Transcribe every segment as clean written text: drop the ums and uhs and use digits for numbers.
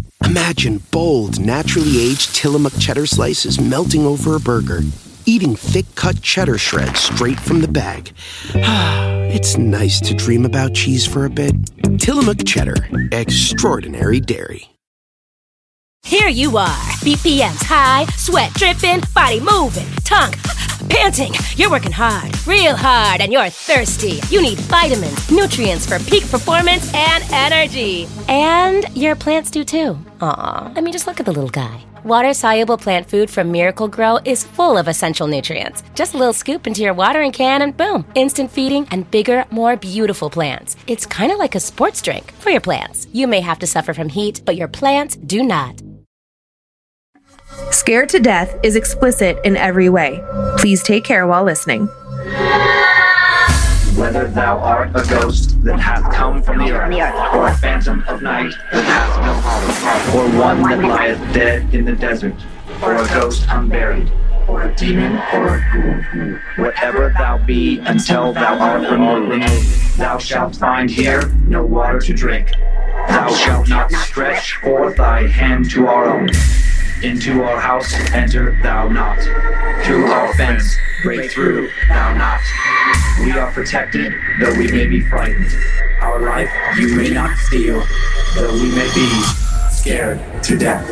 Imagine bold, naturally aged Tillamook cheddar slices melting over a burger, eating thick-cut cheddar shreds straight from the bag. It's nice to dream about cheese for a bit. Tillamook Cheddar, extraordinary dairy. Here you are, BPMs high, sweat dripping, body moving, tongue panting. You're working hard, real hard, and you're thirsty. You need vitamins, nutrients for peak performance and energy. And your plants do too. Aw, I mean, just look at the little guy. Water-soluble plant food from Miracle Grow is full of essential nutrients. Just a little scoop into your watering can and boom, instant feeding and bigger, more beautiful plants. It's kind of like a sports drink for your plants. You may have to suffer from heat, but your plants do not. Scared to Death is explicit in every way. Please take care while listening. Whether thou art a ghost that hath come from the earth, or a phantom of night that hath no hollow, or one that lieth dead in the desert, or a ghost unburied, or a demon, or a ghoul, whatever thou be, until thou art removed, thou shalt find here no water to drink. Thou shalt not stretch forth thy hand to our own. Into our house enter thou not. Through our fence break through thou not. We are protected, though we may be frightened. Our life you may not steal, though we may be scared to death.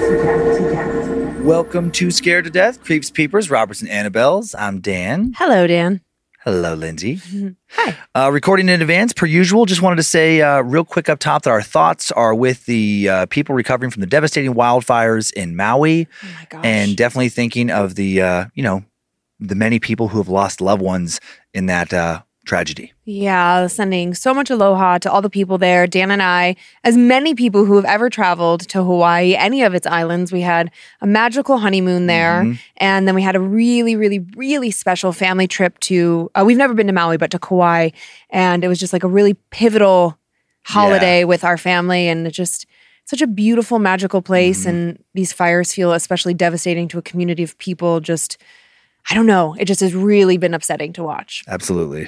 Welcome to Scared to Death, Creeps, Peepers, Roberts, and Annabelles. I'm Dan. Hello, Dan. Hello, Lindsay. Hi. Recording in advance, per usual. Just wanted to say real quick up top that our thoughts are with the people recovering from the devastating wildfires in Maui. Oh my gosh. And definitely thinking of the, the many people who have lost loved ones in that tragedy. Yeah, sending so much aloha to all the people there. Dan and I, as many people who have ever traveled to Hawaii, any of its islands, we had a magical honeymoon there. Mm-hmm. And then we had a really, really, really special family trip to, we've never been to Maui, but to Kauai. And it was just like a really pivotal holiday with our family. And it just such a beautiful, magical place. Mm-hmm. And these fires feel especially devastating to a community of people. Just, I don't know. It just has really been upsetting to watch. Absolutely.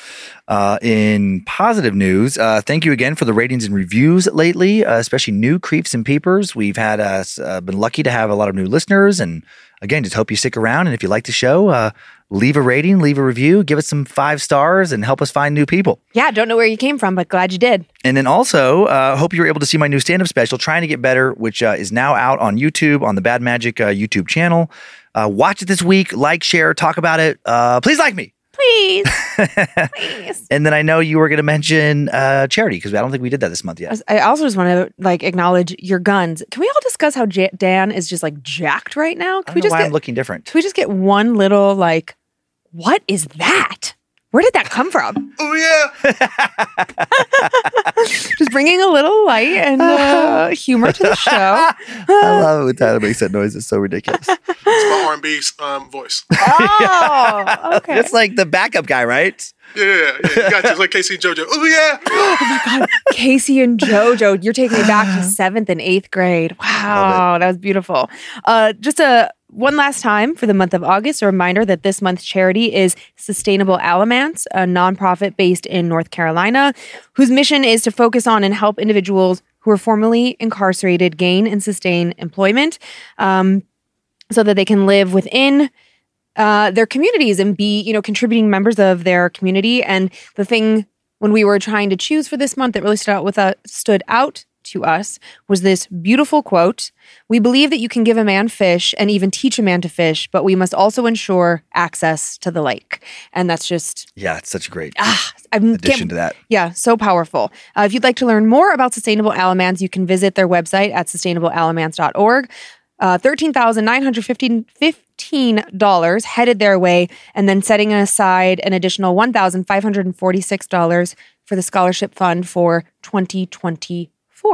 In positive news, thank you again for the ratings and reviews lately, especially new Creeps and Peepers. We've had been lucky to have a lot of new listeners, and again, just hope you stick around. And if you like the show, leave a rating, leave a review, give us some 5 stars, and help us find new people. Yeah, don't know where you came from, but glad you did. And then also, hope you were able to see my new stand-up special, Trying to Get Better, which is now out on YouTube, on the Bad Magic YouTube channel. Watch it this week, like, share, talk about it. Please like me. Please. Please. And then I know you were going to mention charity, because I don't think we did that this month yet. I also just want to acknowledge your guns. Can we all discuss how Dan is just jacked right now? I don't know why I'm looking different. Can we just get one little what is that? Where did that come from? Oh, yeah. Just bringing a little light and humor to the show. I love it when Tyler makes that noise. It's so ridiculous. It's my R&B voice. Oh, okay. It's like the backup guy, right? Yeah. You got you. It's like Casey and JoJo. Oh, yeah. Oh, my God. Casey and JoJo. You're taking me back to 7th and 8th grade. Wow. That was beautiful. One last time for the month of August, a reminder that this month's charity is Sustainable Alamance, a nonprofit based in North Carolina, whose mission is to focus on and help individuals who are formerly incarcerated gain and sustain employment so that they can live within their communities and be, contributing members of their community. And the thing when we were trying to choose for this month that really stood out to us was this beautiful quote. We believe that you can give a man fish and even teach a man to fish, but we must also ensure access to the lake. And that's just... Yeah, it's such a great addition to that. Yeah, so powerful. If you'd like to learn more about Sustainable Alamance, you can visit their website at sustainablealamance.org. $13,915 headed their way, and then setting aside an additional $1,546 for the scholarship fund for 2024.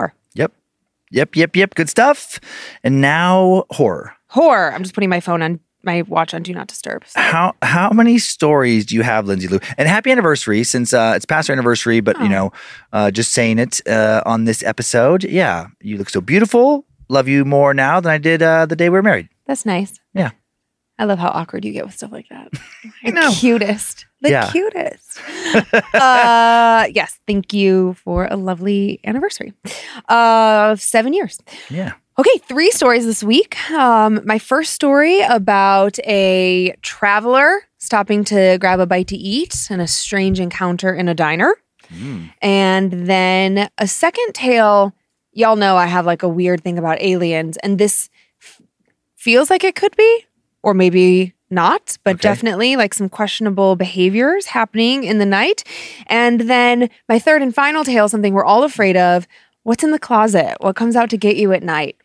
Yep. Good stuff. And now horror. I'm just putting my watch on Do Not Disturb. So. How many stories do you have, Lindsay Lou? And happy anniversary, since it's past our anniversary, but just saying it on this episode. Yeah, you look so beautiful. Love you more now than I did the day we were married. That's nice. Yeah. I love how awkward you get with stuff like that. I know. Cutest. The Yeah. cutest. Yes. Thank you for a lovely anniversary of 7 years. Yeah. Okay, 3 stories this week. My first story about a traveler stopping to grab a bite to eat and a strange encounter in a diner. And then a second tale. Y'all know I have like a weird thing about aliens, and this feels like it could be, or maybe not, but definitely like some questionable behaviors happening in the night. And then my third and final tale, something we're all afraid of. What's in the closet? What comes out to get you at night?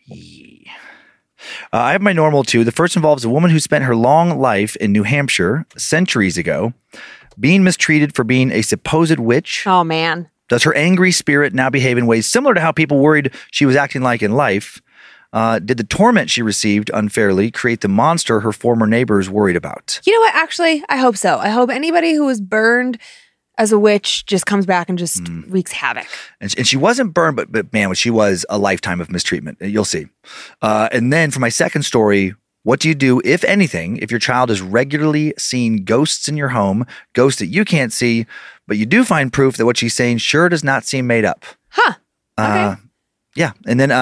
I have my normal 2. The first involves a woman who spent her long life in New Hampshire centuries ago being mistreated for being a supposed witch. Oh, man. Does her angry spirit now behave in ways similar to how people worried she was acting like in life? Did the torment she received unfairly create the monster her former neighbors worried about? You know what? Actually, I hope so. I hope anybody who was burned as a witch just comes back and just wreaks havoc. And she wasn't burned, but man, she was a lifetime of mistreatment. You'll see. And then for my second story, what do you do, if anything, if your child is regularly seeing ghosts in your home, ghosts that you can't see, but you do find proof that what she's saying sure does not seem made up? Huh. Okay. Yeah. And then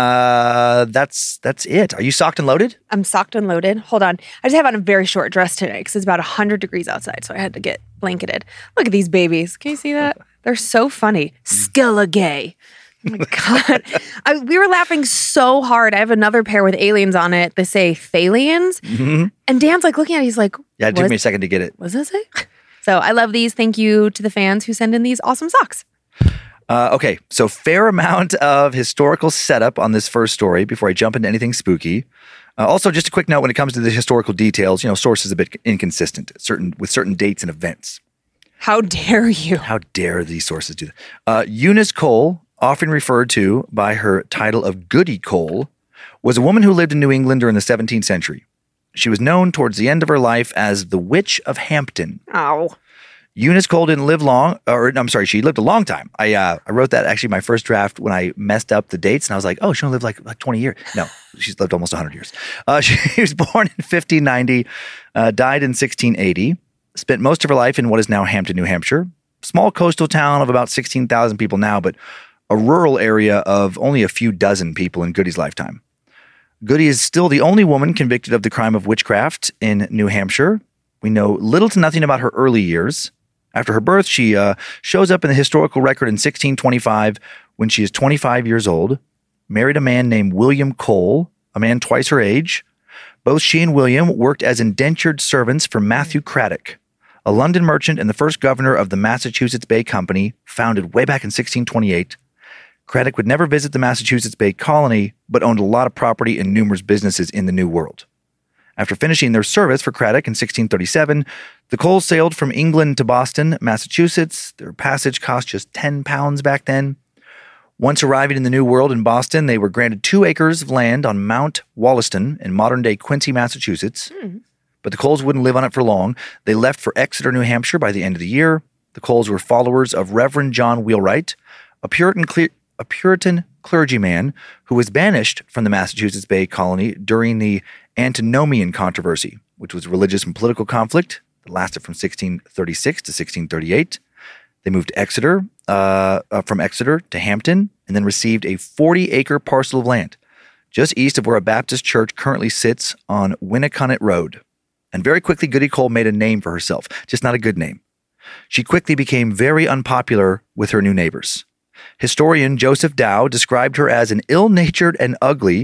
that's it. Are you socked and loaded? I'm socked and loaded. Hold on. I just have on a very short dress today because it's about 100 degrees outside, so I had to get blanketed. Look at these babies. Can you see that? They're so funny. Skella-gay. Oh my God. We were laughing so hard. I have another pair with aliens on it. They say Thalians. And Dan's like looking at it. He's like, Yeah, it took me a second to get it. What does that say? So I love these. Thank you to the fans who send in these awesome socks. Okay, so fair amount of historical setup on this first story before I jump into anything spooky. Also, just a quick note when it comes to the historical details, sources a bit inconsistent with certain dates and events. How dare you? How dare these sources do that? Eunice Cole, often referred to by her title of Goody Cole, was a woman who lived in New England during the 17th century. She was known towards the end of her life as the Witch of Hampton. Oh. Eunice Cole didn't live long, she lived a long time. I wrote that actually my first draft when I messed up the dates, and I was like, oh, she only lived like 20 years. No, she's lived almost 100 years. She was born in 1590, died in 1680, spent most of her life in what is now Hampton, New Hampshire. Small coastal town of about 16,000 people now, but a rural area of only a few dozen people in Goody's lifetime. Goody is still the only woman convicted of the crime of witchcraft in New Hampshire. We know little to nothing about her early years. After her birth, she shows up in the historical record in 1625 when she is 25 years old, married a man named William Cole, a man twice her age. Both she and William worked as indentured servants for Matthew Craddock, a London merchant and the first governor of the Massachusetts Bay Company, founded way back in 1628. Craddock would never visit the Massachusetts Bay Colony, but owned a lot of property and numerous businesses in the New World. After finishing their service for Craddock in 1637, the Coles sailed from England to Boston, Massachusetts. Their passage cost just £10 back then. Once arriving in the New World in Boston, they were granted 2 acres of land on Mount Wollaston in modern-day Quincy, Massachusetts. But the Coles wouldn't live on it for long. They left for Exeter, New Hampshire by the end of the year. The Coles were followers of Reverend John Wheelwright, a Puritan clergyman who was banished from the Massachusetts Bay Colony during the Antinomian Controversy, which was religious and political conflict that lasted from 1636 to 1638. They moved to Exeter, from Exeter to Hampton, and then received a 40-acre parcel of land just east of where a Baptist church currently sits on Winnicott Road. And very quickly, Goody Cole made a name for herself, just not a good name. She quickly became very unpopular with her new neighbors. Historian Joseph Dow described her as ill-natured and ugly,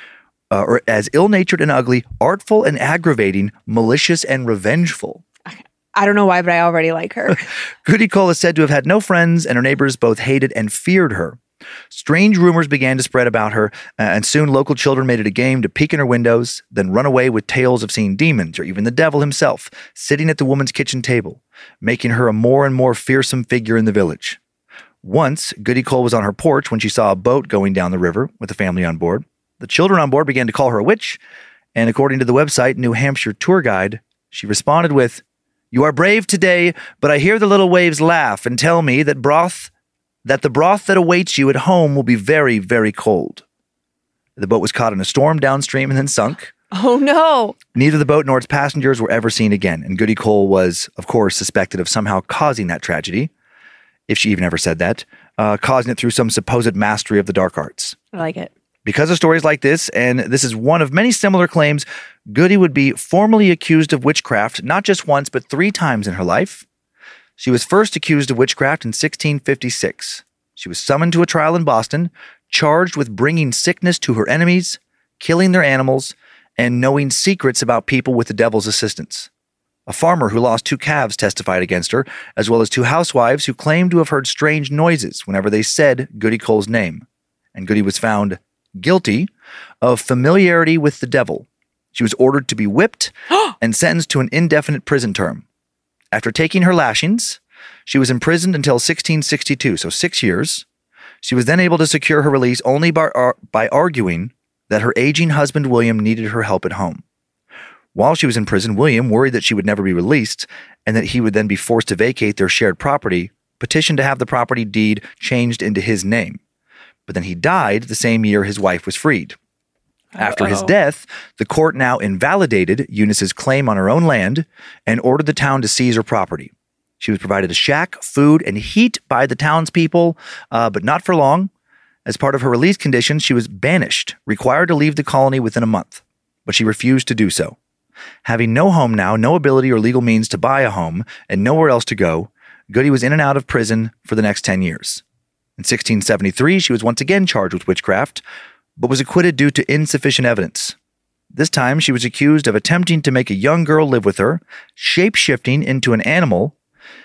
artful and aggravating, malicious and revengeful. I don't know why, but I already like her. Goody Cole is said to have had no friends, and her neighbors both hated and feared her. Strange rumors began to spread about her, and soon local children made it a game to peek in her windows, then run away with tales of seeing demons or even the devil himself sitting at the woman's kitchen table, making her a more and more fearsome figure in the village. Once, Goody Cole was on her porch when she saw a boat going down the river with the family on board. The children on board began to call her a witch, and according to the website New Hampshire Tour Guide, she responded with, "You are brave today, but I hear the little waves laugh and tell me that the broth that awaits you at home will be very, very cold." The boat was caught in a storm downstream and then sunk. Oh, no. Neither the boat nor its passengers were ever seen again, and Goody Cole was, of course, suspected of somehow causing that tragedy, if she even ever said that, causing it through some supposed mastery of the dark arts. I like it. Because of stories like this, and this is one of many similar claims, Goody would be formally accused of witchcraft not just once, but 3 times in her life. She was first accused of witchcraft in 1656. She was summoned to a trial in Boston, charged with bringing sickness to her enemies, killing their animals, and knowing secrets about people with the devil's assistance. A farmer who lost 2 calves testified against her, as well as 2 housewives who claimed to have heard strange noises whenever they said Goody Cole's name. And Goody was found guilty of familiarity with the devil. She was ordered to be whipped and sentenced to an indefinite prison term. After taking her lashings, she was imprisoned until 1662, so 6 years. She was then able to secure her release only by arguing that her aging husband William needed her help at home. While she was in prison, William, worried that she would never be released and that he would then be forced to vacate their shared property, petitioned to have the property deed changed into his name. But then he died the same year his wife was freed. After his death, the court now invalidated Eunice's claim on her own land and ordered the town to seize her property. She was provided a shack, food, and heat by the townspeople, but not for long. As part of her release conditions, she was banished, required to leave the colony within a month, but she refused to do so. Having no home now, no ability or legal means to buy a home, and nowhere else to go, Goody was in and out of prison for the next 10 years. In 1673, she was once again charged with witchcraft, but was acquitted due to insufficient evidence. This time, she was accused of attempting to make a young girl live with her, shape-shifting into an animal,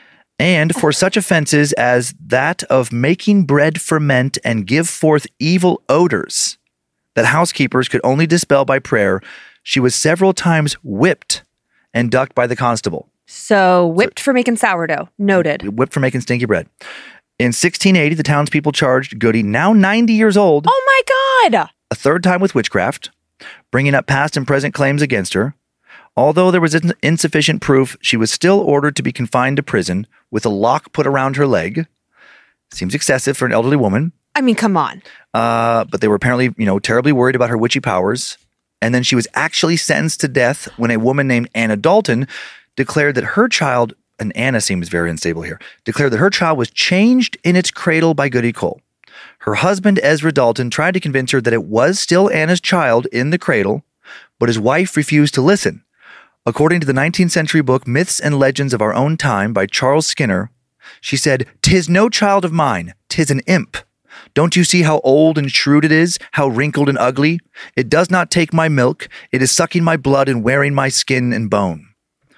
and for such offenses as that of making bread ferment and give forth evil odors that housekeepers could only dispel by prayer. She was several times whipped and ducked by the constable. So whipped for making sourdough. Noted. Whipped for making stinky bread. In 1680, the townspeople charged Goody, now 90 years old, Oh my God. a third time with witchcraft, bringing up past and present claims against her. Although there was insufficient proof, she was still ordered to be confined to prison with a lock put around her leg. Seems excessive for an elderly woman. I mean, come on. But they were apparently, terribly worried about her witchy powers. And then she was actually sentenced to death when a woman named Anna Dalton declared that her child, and Anna seems very unstable here, declared that her child was changed in its cradle by Goody Cole. Her husband, Ezra Dalton, tried to convince her that it was still Anna's child in the cradle, but his wife refused to listen. According to the 19th century book Myths and Legends of Our Own Time by Charles Skinner, she said, "'Tis no child of mine, 'tis an imp. Don't you see how old and shrewd it is, how wrinkled and ugly? It does not take my milk, it is sucking my blood and wearing my skin and bone."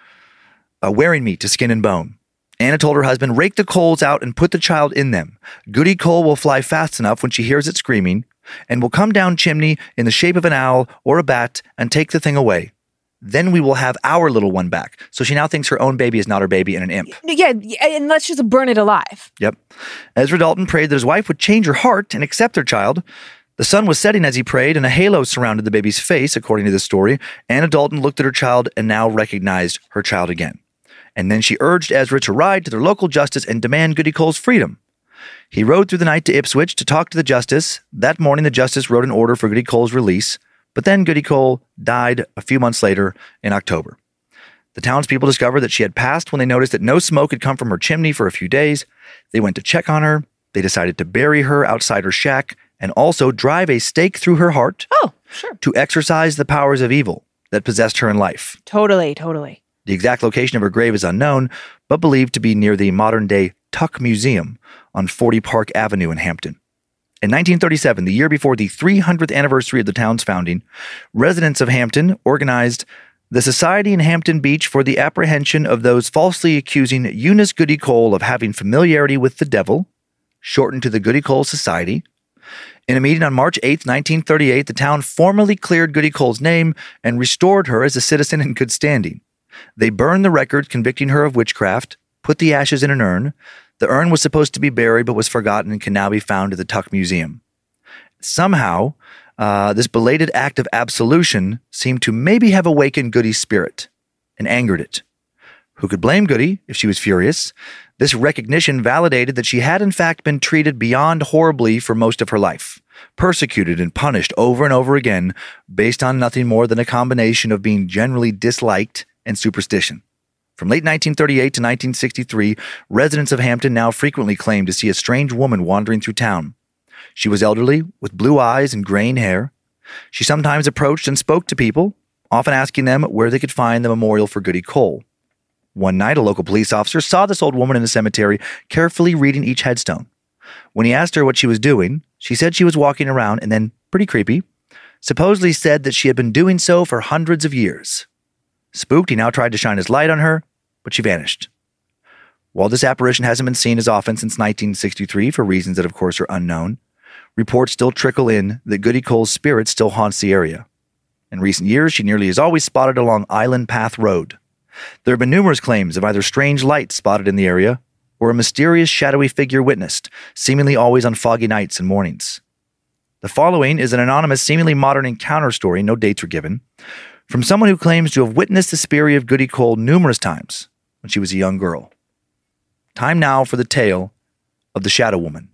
Wearing me to skin and bone. Anna told her husband, "Rake the coals out and put the child in them. Goody Cole will fly fast enough when she hears it screaming, and will come down chimney in the shape of an owl or a bat and take the thing away. Then we will have our little one back." So she now thinks her own baby is not her baby and an imp. Yeah, and let's just burn it alive. Yep. Ezra Dalton prayed that his wife would change her heart and accept their child. The sun was setting as he prayed, and a halo surrounded the baby's face, according to the story. Anna Dalton looked at her child and now recognized her child again. And then she urged Ezra to ride to their local justice and demand Goody Cole's freedom. He rode through the night to Ipswich to talk to the justice. That morning, the justice wrote an order for Goody Cole's release. But then Goody Cole died a few months later in October. The townspeople discovered that she had passed when they noticed that no smoke had come from her chimney for a few days. They went to check on her. They decided to bury her outside her shack and also drive a stake through her heart to exorcise the powers of evil that possessed her in life. Totally. The exact location of her grave is unknown, but believed to be near the modern-day Tuck Museum on 40 Park Avenue in Hampton. In 1937, the year before the 300th anniversary of the town's founding, residents of Hampton organized the Society in Hampton Beach for the apprehension of those falsely accusing Eunice Goody Cole of having familiarity with the devil, shortened to the Goody Cole Society. In a meeting on March 8, 1938, the town formally cleared Goody Cole's name and restored her as a citizen in good standing. They burned the record convicting her of witchcraft, put the ashes in an urn. The urn was supposed to be buried but was forgotten and can now be found at the Tuck Museum. Somehow, this belated act of absolution seemed to maybe have awakened Goody's spirit and angered it. Who could blame Goody if she was furious? This recognition validated that she had in fact been treated beyond horribly for most of her life. persecuted and punished over and over again based on nothing more than a combination of being generally disliked and superstition. From late 1938 to 1963, residents of Hampton now frequently claim to see a strange woman wandering through town. She was elderly, with blue eyes and graying hair. She sometimes approached and spoke to people, often asking them where they could find the memorial for Goody Cole. One night, a local police officer saw this old woman in the cemetery carefully reading each headstone. When he asked her what she was doing, she said she was walking around and then, pretty creepy, supposedly said that she had been doing so for hundreds of years. Spooked, he now tried to shine his light on her, but she vanished. While this apparition hasn't been seen as often since 1963 for reasons that of course are unknown, reports still trickle in that Goody Cole's spirit still haunts the area. In recent years, she nearly is always spotted along Island Path Road. There have been numerous claims of either strange lights spotted in the area or a mysterious shadowy figure witnessed, seemingly always on foggy nights and mornings. The following is an anonymous, seemingly modern encounter story, no dates were given, from someone who claims to have witnessed the spirit of Goody Cole numerous times when she was a young girl. Time now for the tale of the Shadow Woman.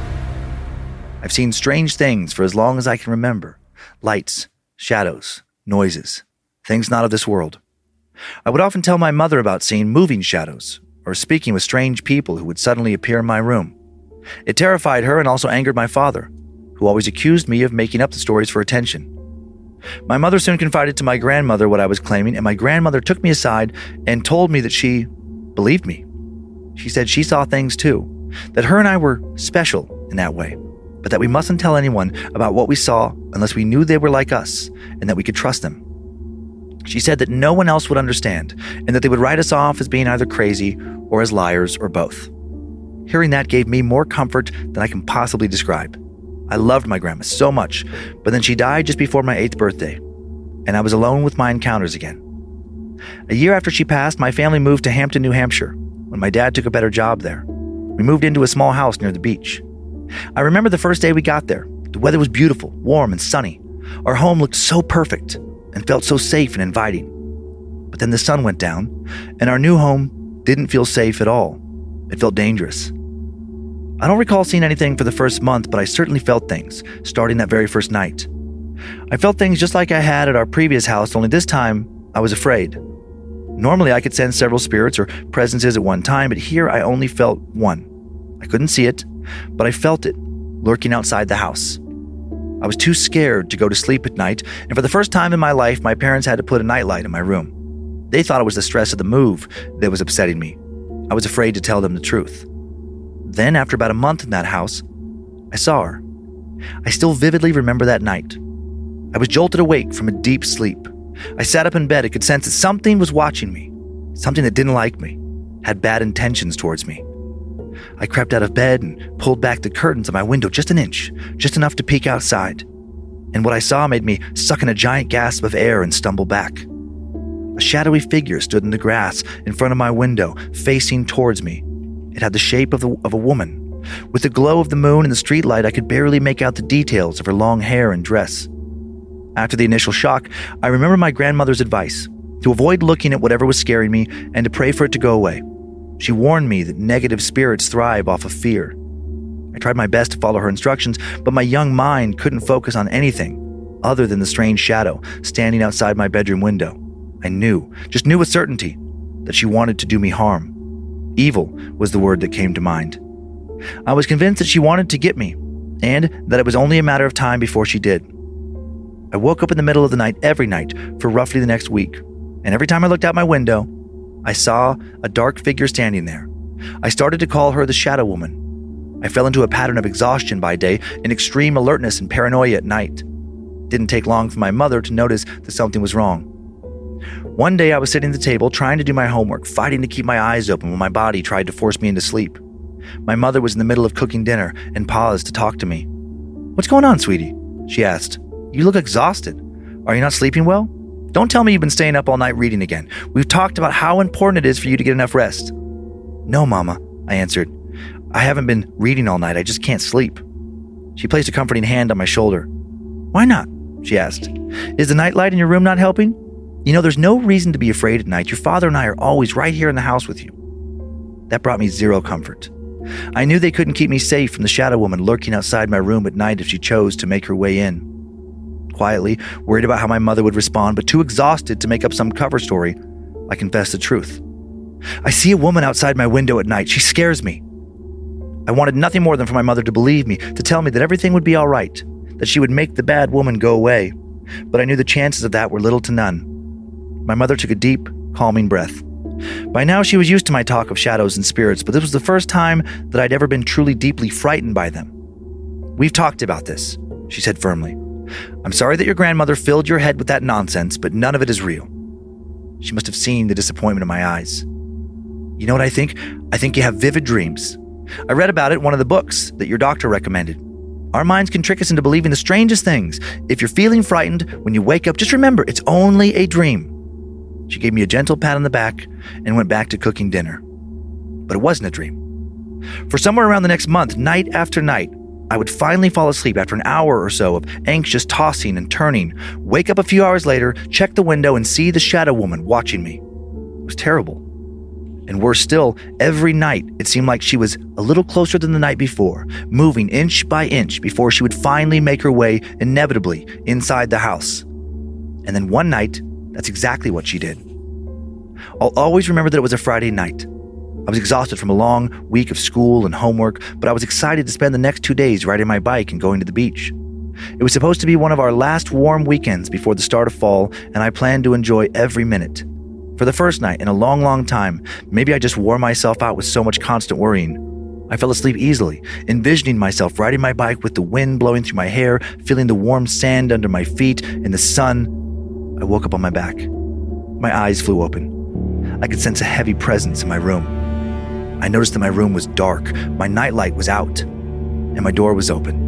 I've seen strange things for as long as I can remember. Lights, shadows, noises, things not of this world. I would often tell my mother about seeing moving shadows or speaking with strange people who would suddenly appear in my room. It terrified her and also angered my father, who always accused me of making up the stories for attention. My mother soon confided to my grandmother what I was claiming, and my grandmother took me aside and told me that she believed me. She said she saw things too, that her and I were special in that way, but that we mustn't tell anyone about what we saw unless we knew they were like us and that we could trust them. She said that no one else would understand and that they would write us off as being either crazy or as liars or both. Hearing that gave me more comfort than I can possibly describe. I loved my grandma so much, but then she died just before my 8th birthday, and I was alone with my encounters again. A year after she passed, my family moved to Hampton, New Hampshire, when my dad took a better job there. We moved into a small house near the beach. I remember the first day we got there. The weather was beautiful, warm, and sunny. Our home looked so perfect and felt so safe and inviting. But then the sun went down, and our new home didn't feel safe at all. It felt dangerous. I don't recall seeing anything for the first month, but I certainly felt things, starting that very first night. I felt things just like I had at our previous house, only this time I was afraid. Normally I could sense several spirits or presences at one time, but here I only felt one. I couldn't see it, but I felt it, lurking outside the house. I was too scared to go to sleep at night, and for the first time in my life, my parents had to put a nightlight in my room. They thought it was the stress of the move that was upsetting me. I was afraid to tell them the truth. Then, after about a month in that house, I saw her. I still vividly remember that night. I was jolted awake from a deep sleep. I sat up in bed and could sense that something was watching me, something that didn't like me, had bad intentions towards me. I crept out of bed and pulled back the curtains of my window just an inch, just enough to peek outside. And what I saw made me suck in a giant gasp of air and stumble back. A shadowy figure stood in the grass in front of my window, facing towards me. It had the shape of a woman. With the glow of the moon and the streetlight, I could barely make out the details of her long hair and dress. After the initial shock, I remember my grandmother's advice to avoid looking at whatever was scaring me and to pray for it to go away. She warned me that negative spirits thrive off of fear. I tried my best to follow her instructions, but my young mind couldn't focus on anything other than the strange shadow standing outside my bedroom window. I just knew with certainty that she wanted to do me harm. Evil was the word that came to mind. I was convinced that she wanted to get me, and that it was only a matter of time before she did. I woke up in the middle of the night every night for roughly the next week, and every time I looked out my window, I saw a dark figure standing there. I started to call her the Shadow Woman. I fell into a pattern of exhaustion by day and extreme alertness and paranoia at night. It didn't take long for my mother to notice that something was wrong. One day I was sitting at the table trying to do my homework, fighting to keep my eyes open when my body tried to force me into sleep. My mother was in the middle of cooking dinner and paused to talk to me. "What's going on, sweetie?" she asked. "You look exhausted. Are you not sleeping well? Don't tell me you've been staying up all night reading again. We've talked about how important it is for you to get enough rest." "No, Mama," I answered. "I haven't been reading all night. I just can't sleep." She placed a comforting hand on my shoulder. "Why not?" she asked. "Is the nightlight in your room not helping? You know, there's no reason to be afraid at night. Your father and I are always right here in the house with you." That brought me zero comfort. I knew they couldn't keep me safe from the shadow woman lurking outside my room at night if she chose to make her way in. Quietly, worried about how my mother would respond, but too exhausted to make up some cover story, I confessed the truth. I see a woman outside my window at night. She scares me. I wanted nothing more than for my mother to believe me, to tell me that everything would be all right, that she would make the bad woman go away. But I knew the chances of that were little to none. My mother took a deep, calming breath. By now, she was used to my talk of shadows and spirits, but this was the first time that I'd ever been truly deeply frightened by them. "We've talked about this," she said firmly. "I'm sorry that your grandmother filled your head with that nonsense, but none of it is real." She must have seen the disappointment in my eyes. "You know what I think? I think you have vivid dreams. I read about it in one of the books that your doctor recommended. Our minds can trick us into believing the strangest things. If you're feeling frightened, when you wake up, just remember it's only a dream." She gave me a gentle pat on the back and went back to cooking dinner. But it wasn't a dream. For somewhere around the next month, night after night, I would finally fall asleep after an hour or so of anxious tossing and turning, wake up a few hours later, check the window, and see the shadow woman watching me. It was terrible. And worse still, every night it seemed like she was a little closer than the night before, moving inch by inch before she would finally make her way, inevitably, inside the house. And then one night, that's exactly what she did. I'll always remember that it was a Friday night. I was exhausted from a long week of school and homework, but I was excited to spend the next 2 days riding my bike and going to the beach. It was supposed to be one of our last warm weekends before the start of fall, and I planned to enjoy every minute. For the first night in a long, long time, maybe I just wore myself out with so much constant worrying. I fell asleep easily, envisioning myself riding my bike with the wind blowing through my hair, feeling the warm sand under my feet, and the sun. I woke up on my back. My eyes flew open. I could sense a heavy presence in my room. I noticed that my room was dark, my nightlight was out, and my door was open.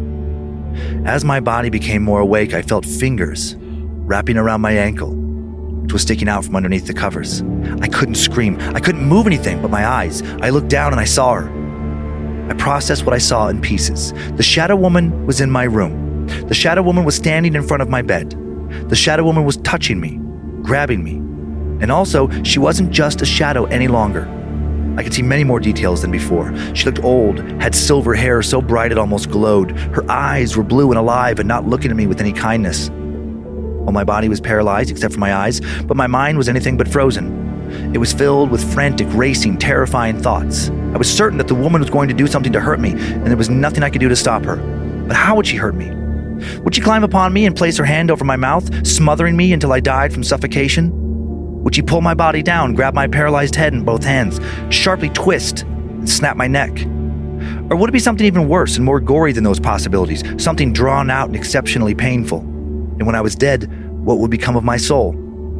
As my body became more awake, I felt fingers wrapping around my ankle, which was sticking out from underneath the covers. I couldn't scream. I couldn't move anything but my eyes. I looked down and I saw her. I processed what I saw in pieces. The shadow woman was in my room. The shadow woman was standing in front of my bed. The shadow woman was touching me, grabbing me. And also, she wasn't just a shadow any longer. I could see many more details than before. She looked old, had silver hair so bright it almost glowed. Her eyes were blue and alive and not looking at me with any kindness. Well, my body was paralyzed except for my eyes, but my mind was anything but frozen. It was filled with frantic, racing, terrifying thoughts. I was certain that the woman was going to do something to hurt me, and there was nothing I could do to stop her. But how would she hurt me? Would she climb upon me and place her hand over my mouth, smothering me until I died from suffocation? Would she pull my body down, grab my paralyzed head in both hands, sharply twist, and snap my neck? Or would it be something even worse and more gory than those possibilities, something drawn out and exceptionally painful? And when I was dead, what would become of my soul?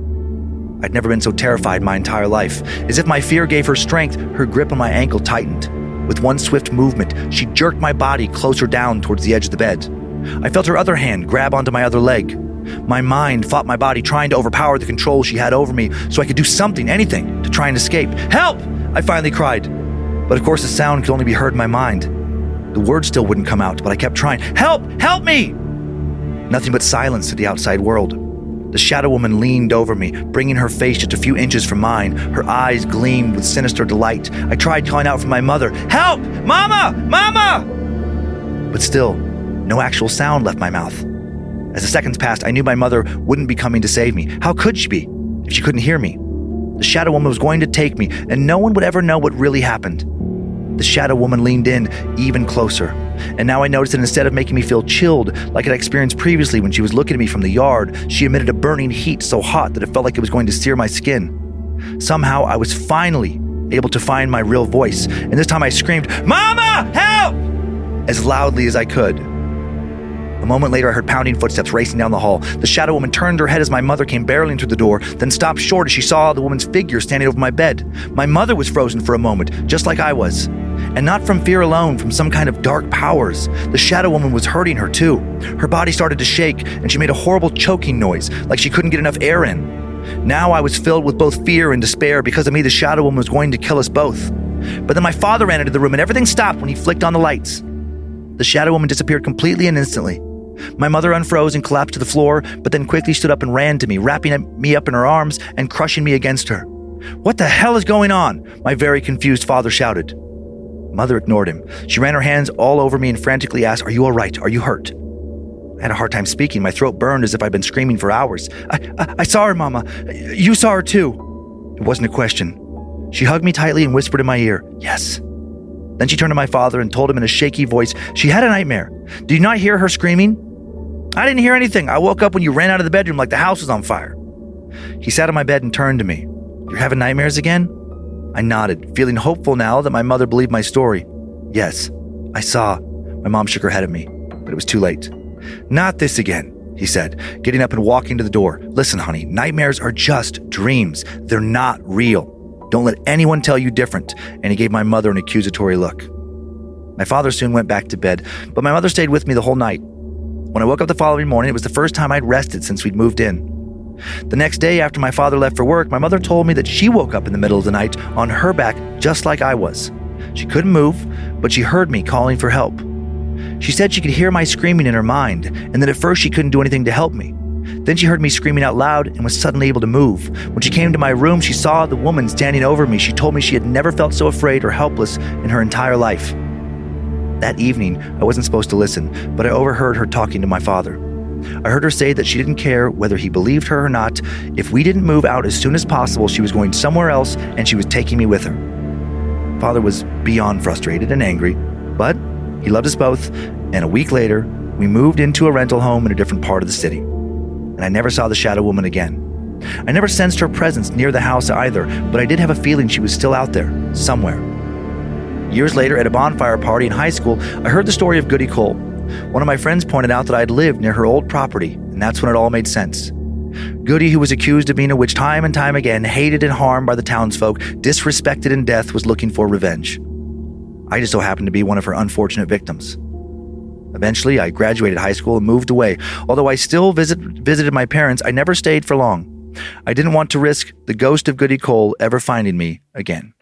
I'd never been so terrified my entire life. As if my fear gave her strength, her grip on my ankle tightened. With one swift movement, she jerked my body closer down towards the edge of the bed. I felt her other hand grab onto my other leg. My mind fought my body, trying to overpower the control she had over me so I could do something, anything, to try and escape. "Help!" I finally cried. But of course the sound could only be heard in my mind. The words still wouldn't come out, but I kept trying. "Help! Help me!" Nothing but silence to the outside world. The shadow woman leaned over me, bringing her face just a few inches from mine. Her eyes gleamed with sinister delight. I tried calling out for my mother. "Help! Mama! Mama!" But still, no actual sound left my mouth. As the seconds passed, I knew my mother wouldn't be coming to save me. How could she be, if she couldn't hear me? The shadow woman was going to take me, and no one would ever know what really happened. The shadow woman leaned in even closer, and now I noticed that instead of making me feel chilled like I'd experienced previously when she was looking at me from the yard, she emitted a burning heat so hot that it felt like it was going to sear my skin. Somehow, I was finally able to find my real voice, and this time I screamed, "Mama, help!" as loudly as I could. A moment later, I heard pounding footsteps racing down the hall. The shadow woman turned her head as my mother came barreling through the door, then stopped short as she saw the woman's figure standing over my bed. My mother was frozen for a moment, just like I was. And not from fear alone, from some kind of dark powers. The shadow woman was hurting her too. Her body started to shake, and she made a horrible choking noise, like she couldn't get enough air in. Now I was filled with both fear and despair. Because of me, the shadow woman was going to kill us both. But then my father ran into the room, and everything stopped when he flicked on the lights. The shadow woman disappeared completely and instantly. My mother unfroze and collapsed to the floor, but then quickly stood up and ran to me, wrapping me up in her arms and crushing me against her. "What the hell is going on?" my very confused father shouted. Mother ignored him. She ran her hands all over me and frantically asked, "Are you all right? Are you hurt?" I had a hard time speaking. My throat burned as if I'd been screaming for hours. I saw her, Mama. You saw her too. It wasn't a question. She hugged me tightly and whispered in my ear, "Yes." Then she turned to my father and told him in a shaky voice, "She had a nightmare. Did you not hear her screaming?" "I didn't hear anything. I woke up when you ran out of the bedroom like the house was on fire." He sat on my bed and turned to me. "You're having nightmares again?" I nodded, feeling hopeful now that my mother believed my story. "Yes, I saw." My mom shook her head at me, but it was too late. "Not this again," he said, getting up and walking to the door. "Listen, honey, nightmares are just dreams. They're not real. Don't let anyone tell you different." And he gave my mother an accusatory look. My father soon went back to bed, but my mother stayed with me the whole night. When I woke up the following morning, it was the first time I'd rested since we'd moved in. The next day, after my father left for work, my mother told me that she woke up in the middle of the night on her back just like I was. She couldn't move, but she heard me calling for help. She said she could hear my screaming in her mind, and that at first she couldn't do anything to help me. Then she heard me screaming out loud and was suddenly able to move. When she came to my room, she saw the woman standing over me. She told me she had never felt so afraid or helpless in her entire life. That evening, I wasn't supposed to listen, but I overheard her talking to my father. I heard her say that she didn't care whether he believed her or not. If we didn't move out as soon as possible, she was going somewhere else and she was taking me with her. Father was beyond frustrated and angry, but he loved us both, and a week later, we moved into a rental home in a different part of the city. And I never saw the shadow woman again. I never sensed her presence near the house either, but I did have a feeling she was still out there, somewhere. Years later, at a bonfire party in high school, I heard the story of Goody Cole. One of my friends pointed out that I had lived near her old property, and that's when it all made sense. Goody, who was accused of being a witch time and time again, hated and harmed by the townsfolk, disrespected in death, was looking for revenge. I just so happened to be one of her unfortunate victims. Eventually, I graduated high school and moved away. Although I still visited my parents, I never stayed for long. I didn't want to risk the ghost of Goody Cole ever finding me again.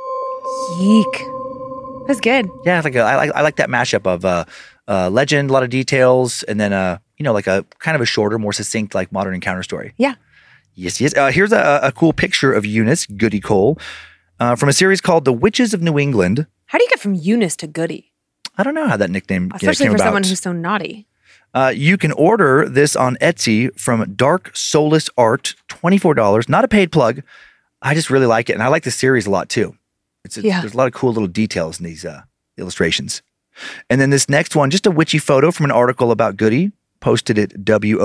Yeek. That's good. Yeah, I like that mashup of legend, a lot of details, and then like a kind of a shorter, more succinct, like modern encounter story. Yeah. Yes. Here's a cool picture of Eunice Goody Cole from a series called The Witches of New England. How do you get from Eunice to Goody? I don't know how that nickname Especially came for about. someone who's so naughty. You can order this on Etsy from Dark Soulless Art, $24. Not a paid plug. I just really like it, and I like the series a lot too. There's a lot of cool little details in these illustrations. And then this next one, just a witchy photo from an article about Goody, posted at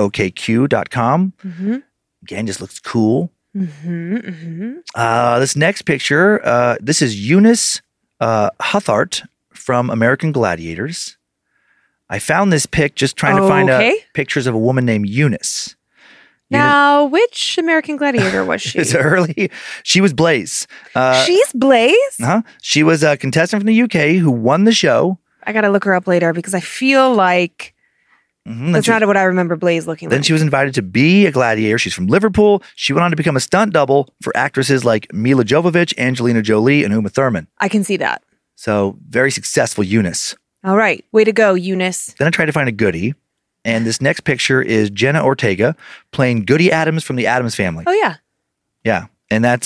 WOKQ.com. Mm-hmm. Again, just looks cool. Mm-hmm. Mm-hmm. This next picture, this is Eunice Huthart from American Gladiators. I found this pic just trying to find pictures of a woman named Eunice. Now, which American Gladiator was she? It's early. She was Blaze. She's Blaze? Uh-huh. She was a contestant from the UK who won the show. I got to look her up later because I feel like that's not what I remember Blaze looking like. Then she was invited to be a gladiator. She's from Liverpool. She went on to become a stunt double for actresses like Mila Jovovich, Angelina Jolie, and Uma Thurman. I can see that. So very successful Eunice. All right. Way to go, Eunice. Then I tried to find a Goody. And this next picture is Jenna Ortega playing Goody Adams from the Addams Family. Oh, yeah. Yeah. And that's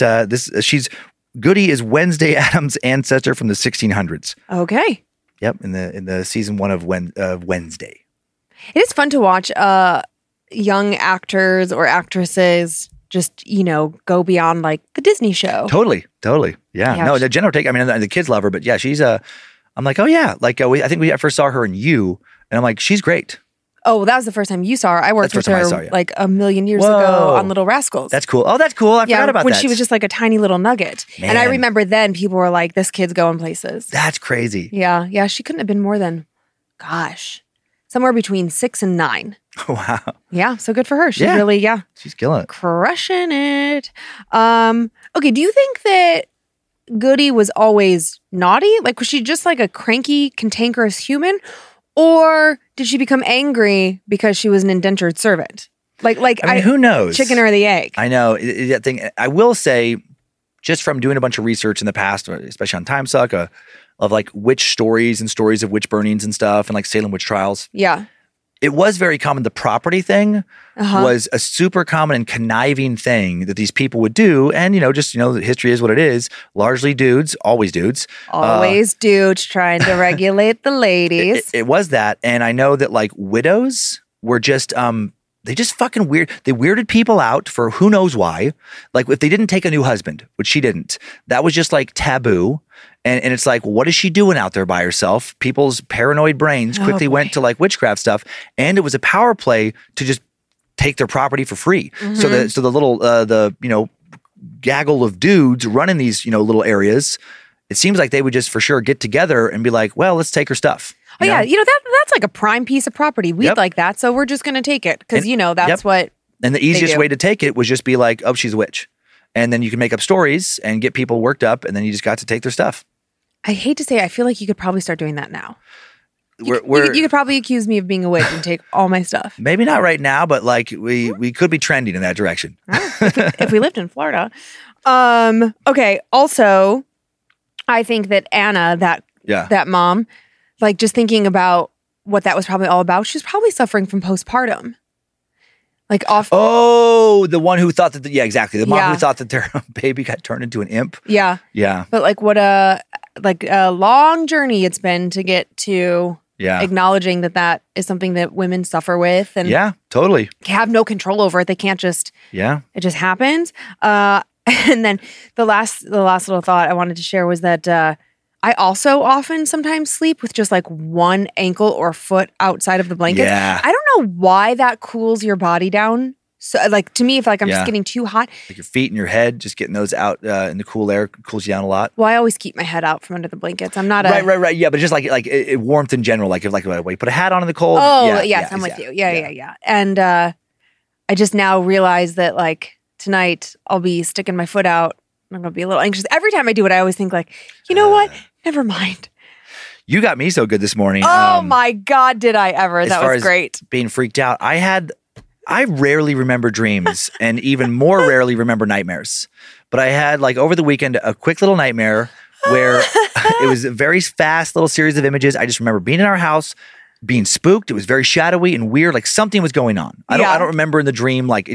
Goody is Wednesday Addams' ancestor from the 1600s. Okay. Yep. In the season 1 of Wednesday. It is fun to watch young actors or actresses just, go beyond like the Disney show. Totally. Yeah. No, Jenna Ortega, I mean, the kids love her, but yeah, she's I'm like, oh yeah. Like I think I first saw her in You, and I'm like, she's great. Oh, well, that was the first time you saw her. I worked with her like a million years ago on Little Rascals. That's cool. Oh, that's cool. I forgot about that. When she was just like a tiny little nugget. Man. And I remember then people were like, this kid's going places. That's crazy. Yeah. Yeah. She couldn't have been more than, somewhere between 6 and 9. Wow. Yeah. So good for her. She's really, she's killing it. Crushing it. Okay. Do you think that Goody was always naughty? Like, was she just like a cranky, cantankerous human? Or did she become angry because she was an indentured servant? Like I mean, who knows? Chicken or the egg? I know that thing. I will say, just from doing a bunch of research in the past, especially on TimeSuck, of like witch stories and stories of witch burnings and stuff, and like Salem witch trials. Yeah, it was very common. The property thing was a super common and conniving thing that these people would do. And, the history is what it is. Largely dudes, always dudes. Always dudes trying to regulate the ladies. It was that. And I know that like widows were just, they just fucking weird. They weirded people out for who knows why. Like if they didn't take a new husband, which she didn't, that was just like taboo. And it's like, what is she doing out there by herself? People's paranoid brains quickly went to like witchcraft stuff. And it was a power play to just take their property for free. So the little, gaggle of dudes running these, little areas, it seems like they would just for sure get together and be like, well, let's take her stuff. Oh, yeah. That's like a prime piece of property. We'd like that. So we're just going to take it because, that's what. And the easiest way to take it was just be like, oh, she's a witch. And then you can make up stories and get people worked up. And then you just got to take their stuff. I hate to say, I feel like you could probably start doing that now. You could probably accuse me of being a witch and take all my stuff. Maybe not right now, but like we could be trending in that direction. If we lived in Florida. Okay. Also, I think that Anna, that mom, like just thinking about what that was probably all about, she's probably suffering from postpartum. Like Oh, the one who thought that, exactly. The mom who thought that their baby got turned into an imp. Yeah. Yeah. But like what a long journey it's been to get to acknowledging that is something that women suffer with and totally have no control over it. They can't just, it just happens. And then the last little thought I wanted to share was that I also often sometimes sleep with just like one ankle or foot outside of the blanket. Yeah. I don't know why that cools your body down. So like to me, if like I'm just getting too hot. Like your feet and your head, just getting those out in the cool air cools you down a lot. Well, I always keep my head out from under the blankets. I'm not Right. Yeah, but just like warmth in general. Like if you put a hat on in the cold. Oh, yes, I'm with you. Yeah. And I just now realize that like tonight I'll be sticking my foot out. I'm going to be a little anxious. Every time I do it, I always think like, you know what? Never mind. You got me so good this morning. Oh my God, did I ever. That was great. Being freaked out. I rarely remember dreams and even more rarely remember nightmares. But I had like over the weekend, a quick little nightmare where it was a very fast little series of images. I just remember being in our house, being spooked. It was very shadowy and weird. Like something was going on. I don't remember in the dream. Like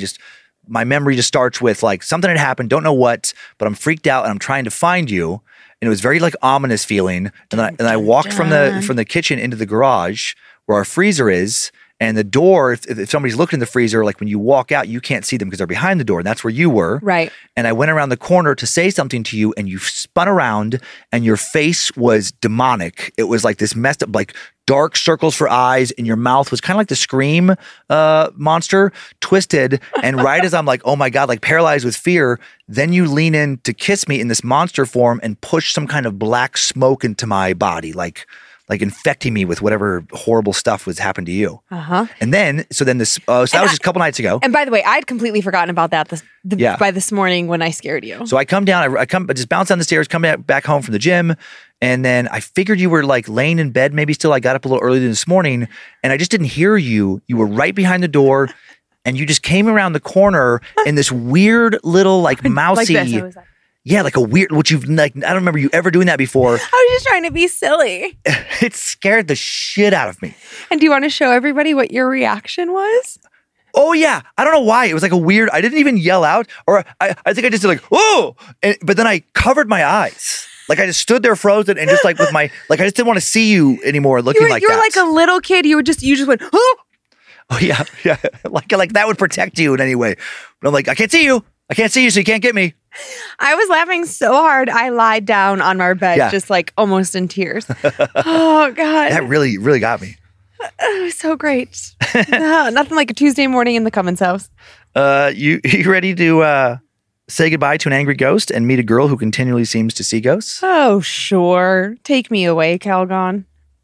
my memory just starts with like something had happened. Don't know what, but I'm freaked out and I'm trying to find you. And it was very like ominous feeling. And I walked from the kitchen into the garage where our freezer is. And the door, if somebody's looking in the freezer, like when you walk out, you can't see them because they're behind the door. And that's where you were. Right. And I went around the corner to say something to you and you spun around and your face was demonic. It was like this messed up, like dark circles for eyes and your mouth was kind of like the Scream monster, twisted. And right as I'm like, oh my God, like paralyzed with fear, then you lean in to kiss me in this monster form and push some kind of black smoke into my body, like infecting me with whatever horrible stuff was happened to you. And then, so that was just a couple nights ago. And by the way, I'd completely forgotten about that by this morning when I scared you. So I come down, I just bounce down the stairs, come back home from the gym. And then I figured you were like laying in bed, maybe still. I got up a little earlier this morning and I just didn't hear you. You were right behind the door and you just came around the corner in this weird little like mousy. Like this, I was like, yeah, like a weird, which you've like, I don't remember you ever doing that before. I was just trying to be silly. It scared the shit out of me. And do you want to show everybody what your reaction was? Oh yeah. I don't know why. It was like a weird, I didn't even yell out or I think I just did like, oh, but then I covered my eyes. Like I just stood there frozen and just like with my, like I just didn't want to see you anymore looking like that. You were like a little kid. You just went, oh. Oh yeah. Like that would protect you in any way. But I'm like, I can't see you, so you can't get me. I was laughing so hard, I lied down on our bed, just like almost in tears. Oh, God. That really, really got me. It was so great. Nothing like a Tuesday morning in the Cummins house. You ready to say goodbye to an angry ghost and meet a girl who continually seems to see ghosts? Oh, sure. Take me away, Calgon.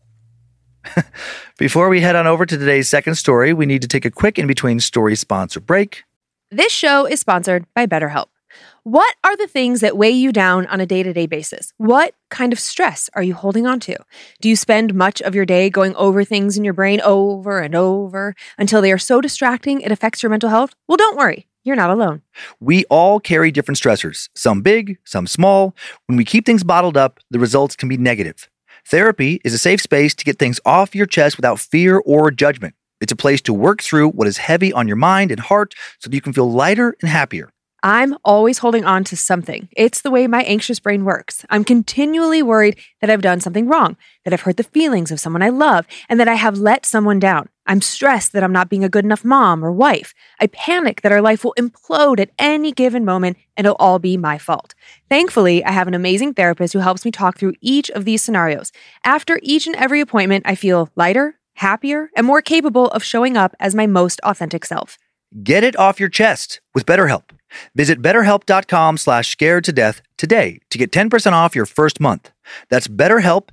Before we head on over to today's second story, we need to take a quick in-between story sponsor break. This show is sponsored by BetterHelp. What are the things that weigh you down on a day-to-day basis? What kind of stress are you holding on to? Do you spend much of your day going over things in your brain over and over until they are so distracting it affects your mental health? Well, don't worry. You're not alone. We all carry different stressors, some big, some small. When we keep things bottled up, the results can be negative. Therapy is a safe space to get things off your chest without fear or judgment. It's a place to work through what is heavy on your mind and heart so that you can feel lighter and happier. I'm always holding on to something. It's the way my anxious brain works. I'm continually worried that I've done something wrong, that I've hurt the feelings of someone I love, and that I have let someone down. I'm stressed that I'm not being a good enough mom or wife. I panic that our life will implode at any given moment and it'll all be my fault. Thankfully, I have an amazing therapist who helps me talk through each of these scenarios. After each and every appointment, I feel lighter, happier, and more capable of showing up as my most authentic self. Get it off your chest with BetterHelp. Visit BetterHelp.com/scaredtodeath today to get 10% off your first month. That's BetterHelp,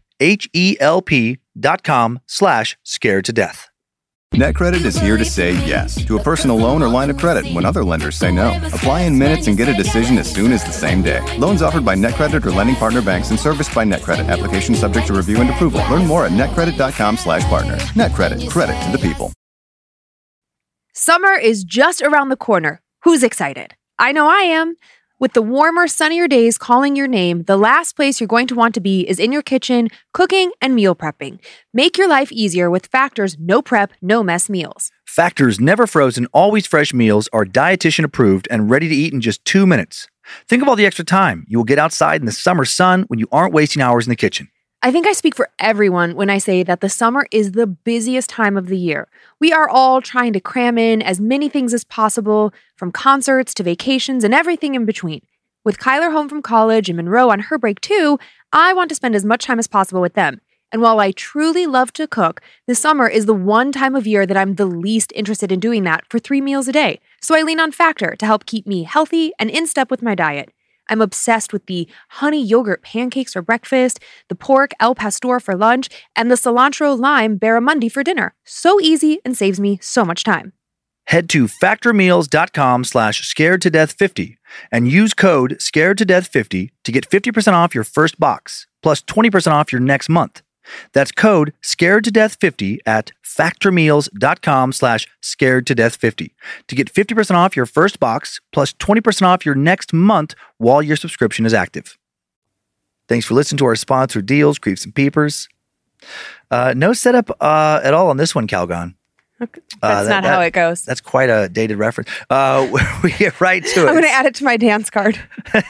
HELP.com/scaredtodeath. NetCredit is here to say yes to a personal loan or line of credit when other lenders say no. Apply in minutes and get a decision as soon as the same day. Loans offered by NetCredit or lending partner banks and serviced by NetCredit. Application subject to review and approval. Learn more at netcredit.com/partner. NetCredit. Credit to the people. Summer is just around the corner. Who's excited? I know I am. With the warmer, sunnier days calling your name, the last place you're going to want to be is in your kitchen, cooking and meal prepping. Make your life easier with Factor's no prep, no mess meals. Factor's never frozen, always fresh meals are dietitian approved and ready to eat in just 2 minutes. Think of all the extra time you will get outside in the summer sun when you aren't wasting hours in the kitchen. I think I speak for everyone when I say that the summer is the busiest time of the year. We are all trying to cram in as many things as possible, from concerts to vacations and everything in between. With Kyler home from college and Monroe on her break too, I want to spend as much time as possible with them. And while I truly love to cook, the summer is the one time of year that I'm the least interested in doing that for 3 meals a day. So I lean on Factor to help keep me healthy and in step with my diet. I'm obsessed with the honey yogurt pancakes for breakfast, the pork El Pastor for lunch, and the cilantro lime barramundi for dinner. So easy and saves me so much time. Head to factormeals.com/scaredtodeath50 and use code scaredtodeath50 to get 50% off your first box, plus 20% off your next month. That's code scaredtodeath50 at factormeals.com/scaredtodeath50 to get 50% off your first box, plus 20% off your next month while your subscription is active. Thanks for listening to our sponsored deals, Creeps and Peepers. No setup at all on this one, Calgon. Okay. That's not how it goes. That's quite a dated reference. We get right to it. I'm going to add it to my dance card.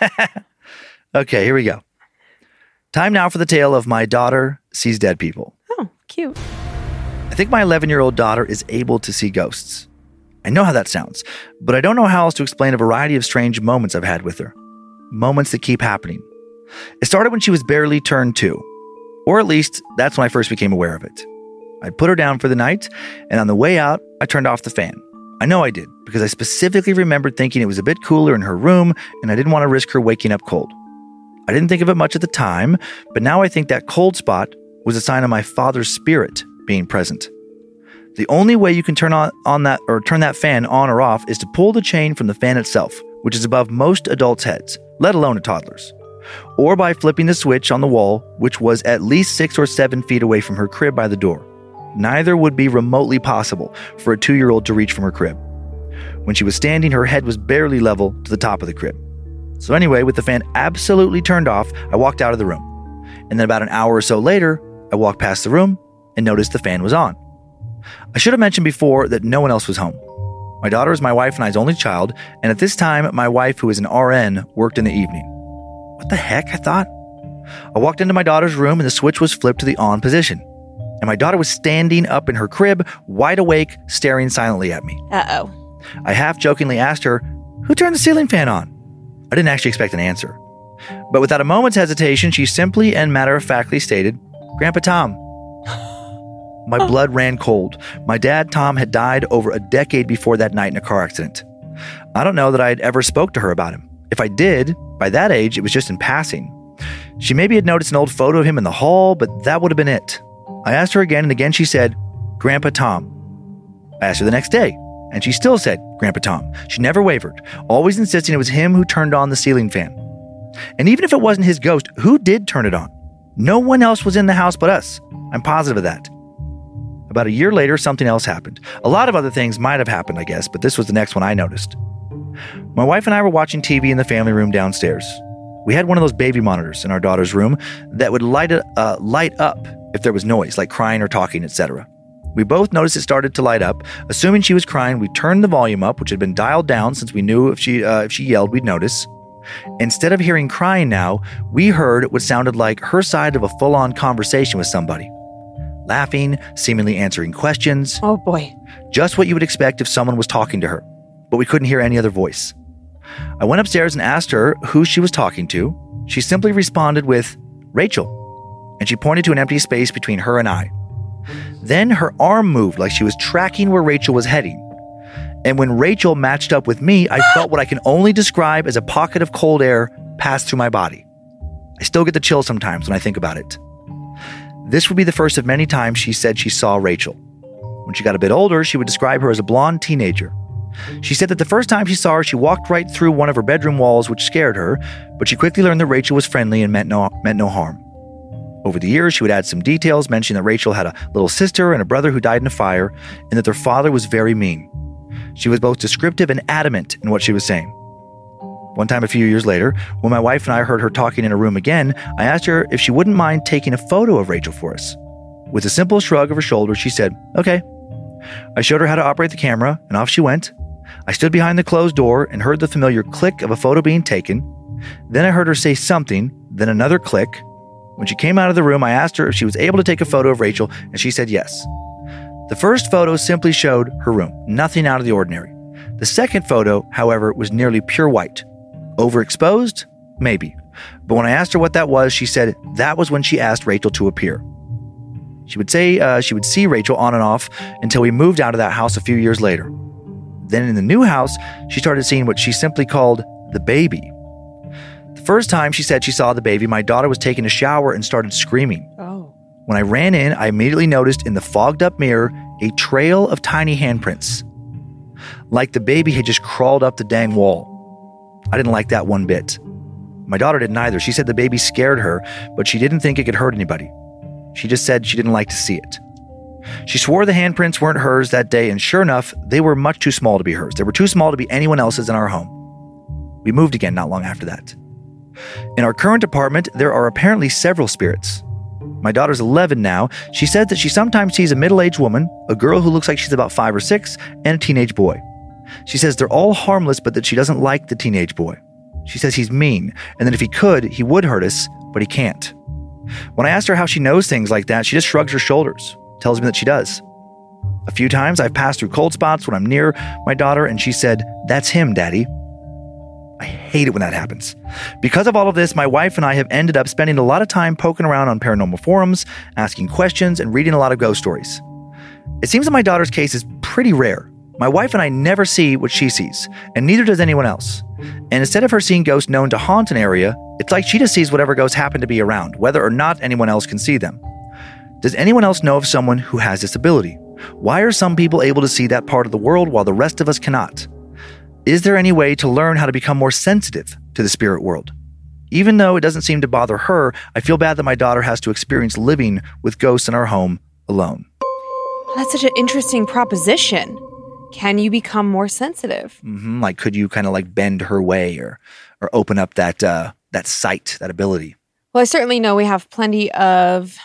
Okay, here we go. Time now for the tale of my daughter sees dead people. Oh, cute. I think my 11-year-old daughter is able to see ghosts. I know how that sounds, but I don't know how else to explain a variety of strange moments I've had with her. Moments that keep happening. It started when she was barely turned 2, or at least that's when I first became aware of it. I put her down for the night, and on the way out, I turned off the fan. I know I did, because I specifically remembered thinking it was a bit cooler in her room, and I didn't want to risk her waking up cold. I didn't think of it much at the time, but now I think that cold spot was a sign of my father's spirit being present. The only way you can turn that fan on or off is to pull the chain from the fan itself, which is above most adults' heads, let alone a toddler's, or by flipping the switch on the wall, which was at least 6 or 7 feet away from her crib by the door. Neither would be remotely possible for a 2-year-old to reach from her crib. When she was standing, her head was barely level to the top of the crib. So anyway, with the fan absolutely turned off, I walked out of the room. And then about an hour or so later, I walked past the room and noticed the fan was on. I should have mentioned before that no one else was home. My daughter is my wife and I's only child, and at this time, my wife, who is an RN, worked in the evening. What the heck, I thought? I walked into my daughter's room and the switch was flipped to the on position. And my daughter was standing up in her crib, wide awake, staring silently at me. Uh-oh. I half-jokingly asked her, "Who turned the ceiling fan on?" I didn't actually expect an answer. But without a moment's hesitation, she simply and matter-of-factly stated, "Grandpa Tom." My blood ran cold. My dad, Tom, had died over a decade before that night in a car accident. I don't know that I had ever spoke to her about him. If I did, by that age, it was just in passing. She maybe had noticed an old photo of him in the hall, but that would have been it. I asked her again, and again she said, "Grandpa Tom." I asked her the next day, and she still said, "Grandpa Tom." She never wavered, always insisting it was him who turned on the ceiling fan. And even if it wasn't his ghost, who did turn it on? No one else was in the house but us. I'm positive of that. About a year later, something else happened. A lot of other things might have happened, I guess, but this was the next one I noticed. My wife and I were watching TV in the family room downstairs. We had one of those baby monitors in our daughter's room that would light up if there was noise, like crying or talking, etc. We both noticed it started to light up. Assuming she was crying, we turned the volume up, which had been dialed down since we knew if she yelled, we'd notice. Instead of hearing crying now, we heard what sounded like her side of a full-on conversation with somebody. Laughing, seemingly answering questions. Oh boy. Just what you would expect if someone was talking to her, but we couldn't hear any other voice. I went upstairs and asked her who she was talking to. She simply responded with, Rachel, and she pointed to an empty space between her and I. Then her arm moved like she was tracking where Rachel was heading. And when Rachel matched up with me, I felt what I can only describe as a pocket of cold air pass through my body. I still get the chills sometimes when I think about it. This would be the first of many times she said she saw Rachel. When she got a bit older, she would describe her as a blonde teenager. She said that the first time she saw her, she walked right through one of her bedroom walls, which scared her, but she quickly learned that Rachel was friendly and meant no harm. Over the years, she would add some details, mentioning that Rachel had a little sister and a brother who died in a fire, and that their father was very mean. She was both descriptive and adamant in what she was saying. One time a few years later, when my wife and I heard her talking in a room again, I asked her if she wouldn't mind taking a photo of Rachel for us. With a simple shrug of her shoulders, she said, okay. I showed her how to operate the camera, and off she went. I stood behind the closed door and heard the familiar click of a photo being taken. Then I heard her say something, then another click. When she came out of the room, I asked her if she was able to take a photo of Rachel, and she said yes. The first photo simply showed her room, nothing out of the ordinary. The second photo, however, was nearly pure white. Overexposed? Maybe. But when I asked her what that was, she said that was when she asked Rachel to appear. She would say she would see Rachel on and off until we moved out of that house a few years later. Then in the new house, she started seeing what she simply called the baby. The first time she said she saw the baby, my daughter was taking a shower and started screaming. Oh. When I ran in, I immediately noticed in the fogged up mirror a trail of tiny handprints. Like the baby had just crawled up the dang wall. I didn't like that one bit. My daughter didn't either. She said the baby scared her, but she didn't think it could hurt anybody. She just said she didn't like to see it. She swore the handprints weren't hers that day, and sure enough, they were much too small to be hers. They were too small to be anyone else's in our home. We moved again not long after that. In our current apartment, there are apparently several spirits. My daughter's 11 now. She says that she sometimes sees a middle-aged woman, a girl who looks like she's about 5 or 6, and a teenage boy. She says they're all harmless, but that she doesn't like the teenage boy. She says he's mean, and that if he could, he would hurt us, but he can't. When I asked her how she knows things like that, she just shrugs her shoulders, tells me that she does. A few times I've passed through cold spots when I'm near my daughter, and she said, "That's him, Daddy." I hate it when that happens. Because of all of this, my wife and I have ended up spending a lot of time poking around on paranormal forums, asking questions, and reading a lot of ghost stories. It seems that my daughter's case is pretty rare. My wife and I never see what she sees, and neither does anyone else. And instead of her seeing ghosts known to haunt an area, it's like she just sees whatever ghosts happen to be around, whether or not anyone else can see them. Does anyone else know of someone who has this ability? Why are some people able to see that part of the world while the rest of us cannot? Is there any way to learn how to become more sensitive to the spirit world? Even though it doesn't seem to bother her, I feel bad that my daughter has to experience living with ghosts in our home alone. That's such an interesting proposition. Can you become more sensitive? Mm-hmm. Like, could you kind of like bend her way or open up that sight, that ability? Well, I certainly know we have plenty of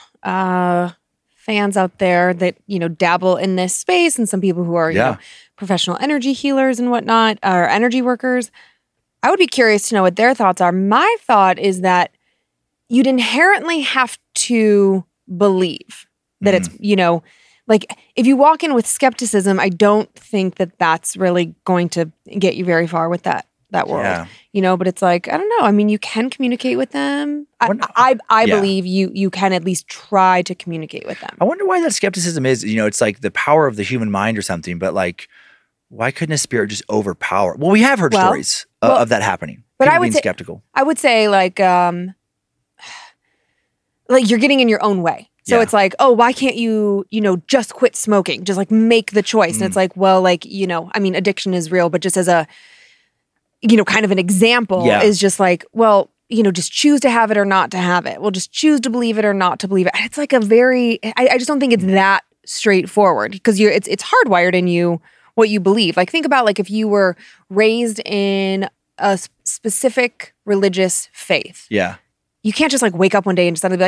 fans out there that, dabble in this space, and some people who are, professional energy healers and whatnot, or energy workers. I would be curious to know what their thoughts are. My thought is that you'd inherently have to believe that it's, like if you walk in with skepticism, I don't think that that's really going to get you very far with that world, but it's like, I don't know. I mean, you can communicate with them. I believe you can at least try to communicate with them. I wonder why that skepticism is, it's like the power of the human mind or something, but like, why couldn't a spirit just overpower? Well, we have heard stories of that happening. But People I would being say, skeptical. I would say like you're getting in your own way. So it's like, oh, why can't you, just quit smoking? Just like make the choice. And it's like, well, like, addiction is real, but just as a, kind of an example is just like, well, just choose to have it or not to have it. Well, just choose to believe it or not to believe it. It's like a very, I just don't think it's that straightforward because it's hardwired in you what you believe. Like think about like if you were raised in a specific religious faith. Yeah. You can't just like wake up one day and suddenly be like,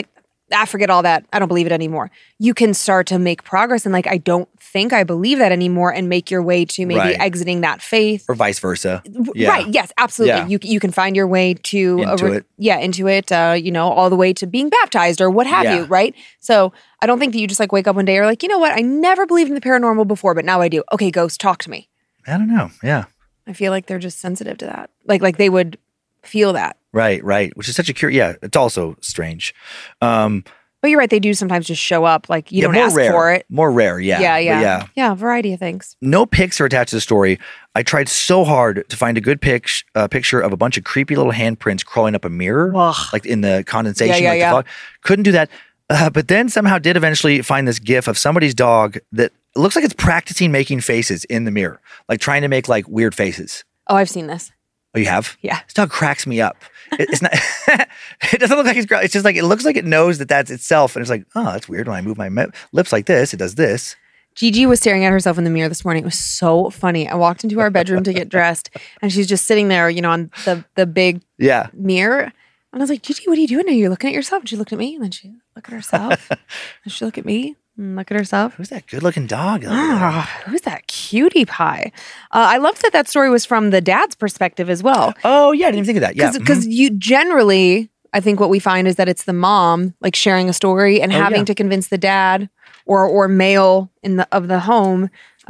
forget all that. I don't believe it anymore. You can start to make progress and like, I don't think I believe that anymore, and make your way to maybe Right. exiting that faith. Or vice versa. Yeah. Right. Yes, absolutely. Yeah. You can find your way to Into it. into it. All the way to being baptized or what have Yeah. you. Right. So I don't think that you just like wake up one day and you're like, you know what? I never believed in the paranormal before, but now I do. Okay, ghost, talk to me. I don't know. Yeah. I feel like they're just sensitive to that. Like they would feel that. Right. Which is such a curious. Yeah. It's also strange. But you're right. They do sometimes just show up. Like you don't more ask rare. for it. More rare. Yeah. Yeah. But yeah. A variety of things. No pics are attached to the story. I tried so hard to find a good picture of a bunch of creepy little handprints crawling up a mirror, Ugh. like in the condensation. Yeah, like yeah. The fog. Couldn't do that. But then somehow did eventually find this GIF of somebody's dog that looks like it's practicing making faces in the mirror, like trying to make like weird faces. Oh, I've seen this. Oh, you have? Yeah. This dog cracks me up. It's not. It doesn't look like it's just like it looks like it knows that that's itself, and it's like, oh, that's weird. When I move my lips like this, it does this. Gigi was staring at herself in the mirror this morning. It was so funny. I walked into our bedroom to get dressed, and she's just sitting there, on the big Yeah. mirror. And I was like, Gigi, what are you doing now? You're looking at yourself. And she looked at me, and then she looked at herself. And she looked at me, and look at herself. Who's that good-looking dog? Who's that cutie pie? I love that story was from the dad's perspective as well. Oh yeah, I didn't even think of that. Yeah. Because you generally, I think what we find is that it's the mom like sharing a story and having yeah. to convince the dad or male in the home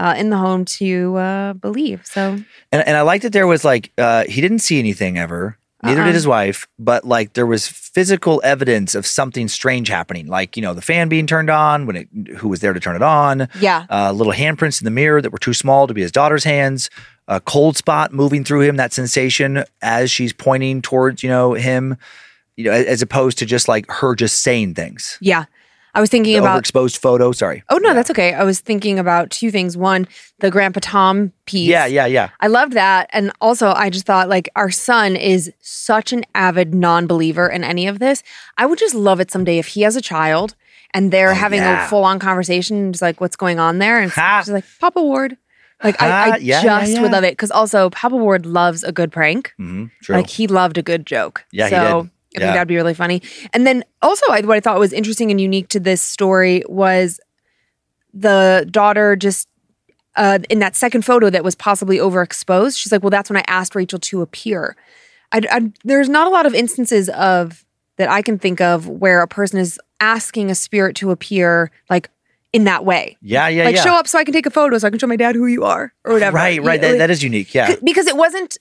to believe. So And I liked that there was like he didn't see anything ever. Neither did his wife, but like there was physical evidence of something strange happening, like the fan being turned on who was there to turn it on. Yeah. Little handprints in the mirror that were too small to be his daughter's hands. A cold spot moving through him, that sensation as she's pointing towards him, as opposed to just like her just saying things. yeah. I was thinking The about overexposed photo. Sorry. Oh no, that's okay. I was thinking about two things. One, the Grandpa Tom piece. Yeah. I loved that. And also I just thought like our son is such an avid non-believer in any of this. I would just love it someday if he has a child and they're having yeah. a full-on conversation, just like what's going on there. And she's like, Papa Ward. Like I Yeah. would love it. Because also Papa Ward loves a good prank. Mm-hmm. True. Like he loved a good joke. Yeah, so he did. I think that'd be really funny. And then also what I thought was interesting and unique to this story was the daughter just in that second photo that was possibly overexposed. She's like, well, that's when I asked Rachel to appear. There's not a lot of instances of that I can think of where a person is asking a spirit to appear like in that way. Yeah. Like show up so I can take a photo so I can show my dad who you are or whatever. Right. That is unique. Yeah. Because it wasn't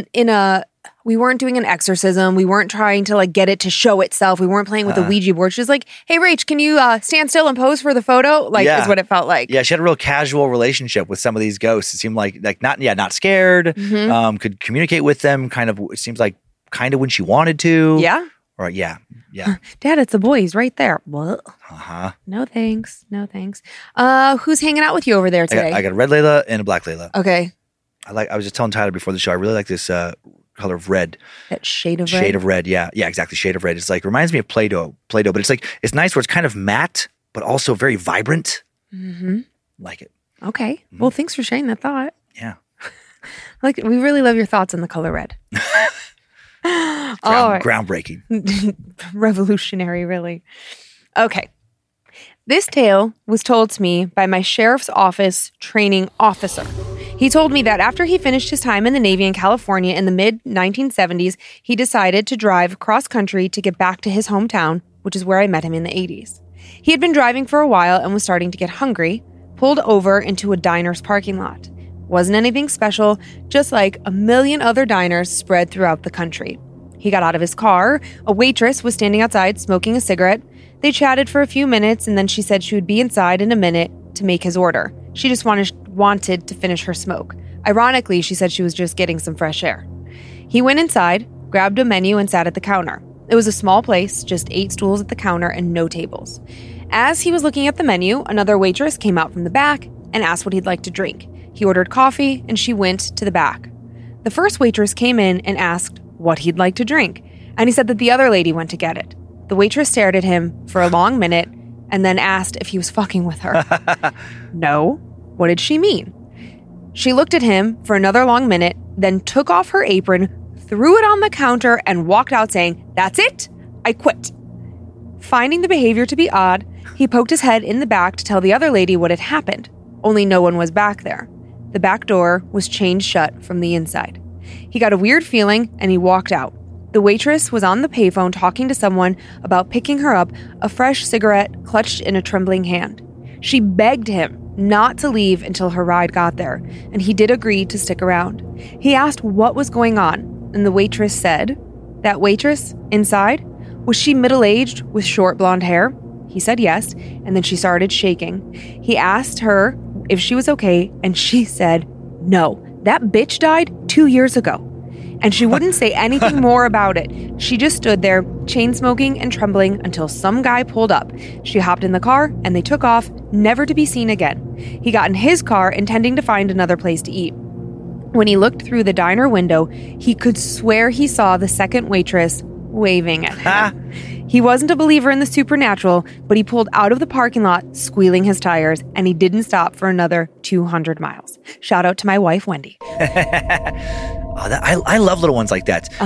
we weren't doing an exorcism. We weren't trying to like get it to show itself. We weren't playing with a Ouija board. She was like, hey, Rach, can you stand still and pose for the photo? Like is what it felt like. Yeah, she had a real casual relationship with some of these ghosts. It seemed like not scared, Mm-hmm. could communicate with them it seems like kind of when she wanted to. Yeah. Or yeah. Dad, it's a boy. He's right there. What? Uh-huh. No thanks. Who's hanging out with you over there today? I got a red Layla and a black Layla. Okay. I was just telling Tyler before the show, I really like this color of red. That shade of red. Shade of red, yeah. Yeah, exactly. Shade of red. It's like reminds me of Play-Doh, but it's nice where it's kind of matte, but also very vibrant. Mm-hmm. Like it. Okay. Well, thanks for sharing that thought. Yeah. Like we really love your thoughts on the color red. Groundbreaking. Revolutionary, really. Okay. This tale was told to me by my sheriff's office training officer. He told me that after he finished his time in the Navy in California in the mid-1970s, he decided to drive cross country to get back to his hometown, which is where I met him in the 80s. He had been driving for a while and was starting to get hungry, pulled over into a diner's parking lot. Wasn't anything special, just like a million other diners spread throughout the country. He got out of his car. A waitress was standing outside smoking a cigarette. They chatted for a few minutes, and then she said she would be inside in a minute to make his order. She just wanted to finish her smoke. Ironically, she said she was just getting some fresh air. He went inside, grabbed a menu, and sat at the counter. It was a small place, just 8 stools at the counter and no tables. As he was looking at the menu, another waitress came out from the back and asked what he'd like to drink. He ordered coffee, and she went to the back. The first waitress came in and asked what he'd like to drink, and he said that the other lady went to get it. The waitress stared at him for a long minute and then asked if he was fucking with her. No. What did she mean? She looked at him for another long minute, then took off her apron, threw it on the counter, and walked out saying, "That's it. I quit." Finding the behavior to be odd, he poked his head in the back to tell the other lady what had happened. Only no one was back there. The back door was chained shut from the inside. He got a weird feeling and he walked out. The waitress was on the payphone talking to someone about picking her up a fresh cigarette clutched in a trembling hand. She begged him not to leave until her ride got there, and he did agree to stick around. He asked what was going on, and the waitress said, "That waitress inside, was she middle-aged with short blonde hair?" He said yes, and then she started shaking. He asked her if she was okay, and she said, "No, that bitch died 2 years ago." And she wouldn't say anything more about it. She just stood there, chain-smoking and trembling until some guy pulled up. She hopped in the car, and they took off, never to be seen again. He got in his car, intending to find another place to eat. When he looked through the diner window, he could swear he saw the second waitress waving at him. He wasn't a believer in the supernatural, but he pulled out of the parking lot, squealing his tires, and he didn't stop for another 200 miles. Shout out to my wife, Wendy. I love little ones like that.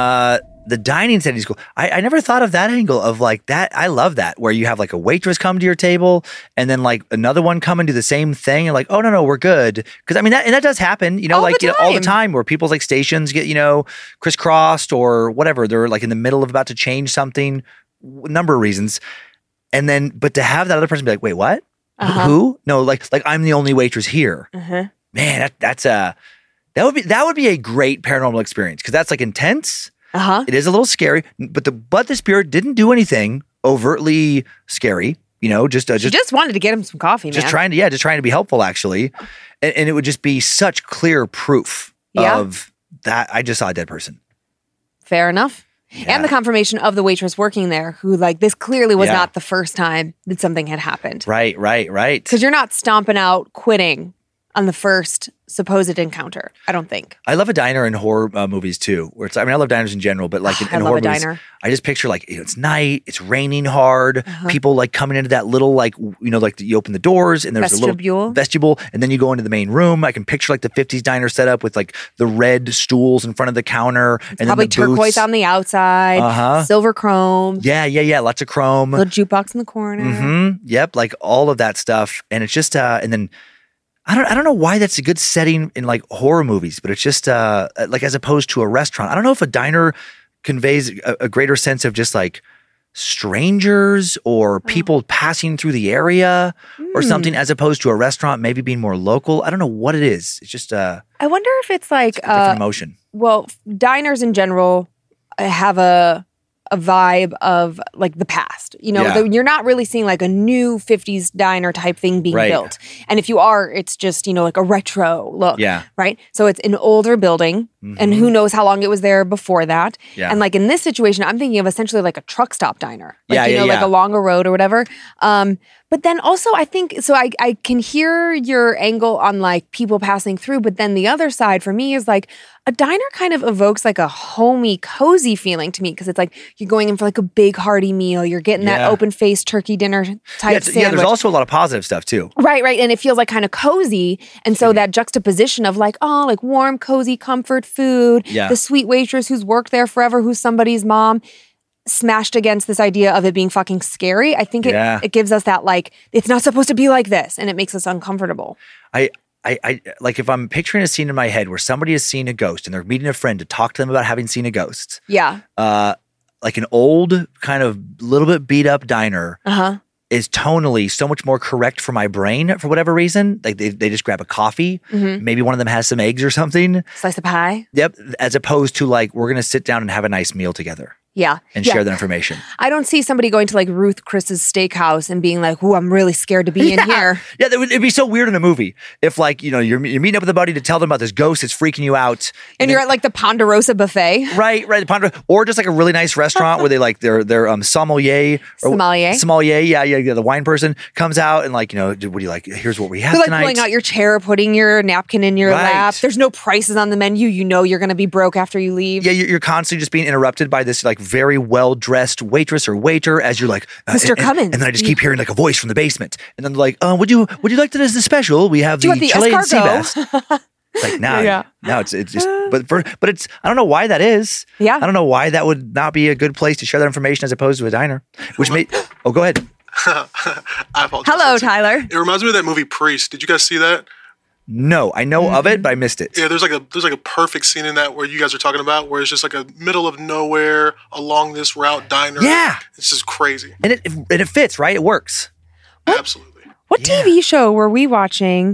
The dining setting is cool. I never thought of that angle of like that. I love that, where you have like a waitress come to your table and then like another one come and do the same thing and like, oh, no, we're good. Because I mean, that does happen, all the time where people's like stations get, crisscrossed or whatever. They're like in the middle of about to change something, number of reasons. And then, but to have that other person be like, wait, what? Who? No, like I'm the only waitress here. Man, that would be a great paranormal experience because that's like intense. It is a little scary, but the spirit didn't do anything overtly scary. She just wanted to get him some coffee, man. Just trying to be helpful, actually, and it would just be such clear proof of that. I just saw a dead person. Fair enough. Yeah. And the confirmation of the waitress working there, who this clearly was not the first time that something had happened. Right. Because you're not stomping out, quitting on the first supposed encounter, I don't think. I love a diner in horror movies too, where I love diners in general, but like in horror movies, I just picture like it's night, it's raining hard, people like coming into that little like you open the doors and there's a little vestibule, and then you go into the main room. I can picture like the 50s diner setup with like the red stools in front of the counter, and probably then the turquoise booths on the outside, silver chrome. Yeah, lots of chrome. Little jukebox in the corner. Yep, like all of that stuff, and it's just and then. I don't know why that's a good setting in like horror movies, but it's just like as opposed to a restaurant. I don't know if a diner conveys a greater sense of just like strangers or people passing through the area or something, as opposed to a restaurant maybe being more local. I don't know what it is. It's just I wonder if it's like a different emotion. Well, diners in general have a vibe of like the past, you're not really seeing like a new 50s diner type thing being built. And if you are, it's just, like a retro look. Yeah. Right. So it's an older building and who knows how long it was there before that. Yeah. And like in this situation, I'm thinking of essentially like a truck stop diner, like, like along a road or whatever. But then also I think, so I can hear your angle on like people passing through, but then the other side for me is like a diner kind of evokes like a homey, cozy feeling to me because it's like you're going in for like a big hearty meal. You're getting that open-faced turkey dinner type sandwich. Yeah, there's also a lot of positive stuff too. Right. And it feels like kind of cozy. And so that juxtaposition of like, like warm, cozy, comfort food, the sweet waitress who's worked there forever, who's somebody's mom, smashed against this idea of it being fucking scary. I think it gives us that like, it's not supposed to be like this, and it makes us uncomfortable. I like if I'm picturing a scene in my head where somebody has seen a ghost and they're meeting a friend to talk to them about having seen a ghost. Yeah. Like an old kind of little bit beat up diner is tonally so much more correct for my brain for whatever reason. Like they just grab a coffee. Maybe one of them has some eggs or something. Slice of pie. Yep. As opposed to like, we're going to sit down and have a nice meal together. Yeah. And share that information. I don't see somebody going to like Ruth Chris's steakhouse and being like, "Ooh, I'm really scared to be in here." Yeah, it'd be so weird in a movie if like, you're meeting up with a buddy to tell them about this ghost that's freaking you out. And you're at like the Ponderosa buffet. Right. The Ponderosa, or just like a really nice restaurant where they like their sommelier. Sommelier. Yeah. The wine person comes out and like, what do you like? Here's what we have like tonight. Pulling out your chair, putting your napkin in your lap. There's no prices on the menu. You're going to be broke after you leave. Yeah, you're constantly just being interrupted by this like very well-dressed waitress or waiter as you're like, Mr. Cummins. And then I just keep hearing like a voice from the basement. And then they're like, would you like that as the special? We have the Chilean sea bass. Like now it's just But it's, I don't know why that is. Yeah. I don't know why that would not be a good place to share that information as opposed to a diner. Which may, oh, go ahead. I apologize. Hello, Tyler. It reminds me of that movie Priest. Did you guys see that? No, I know of it, but I missed it. Yeah, there's like a perfect scene in that where you guys are talking about where it's just like a middle of nowhere along this route diner. Yeah. It's just crazy. And it fits, right? It works. Absolutely. What TV show were we watching?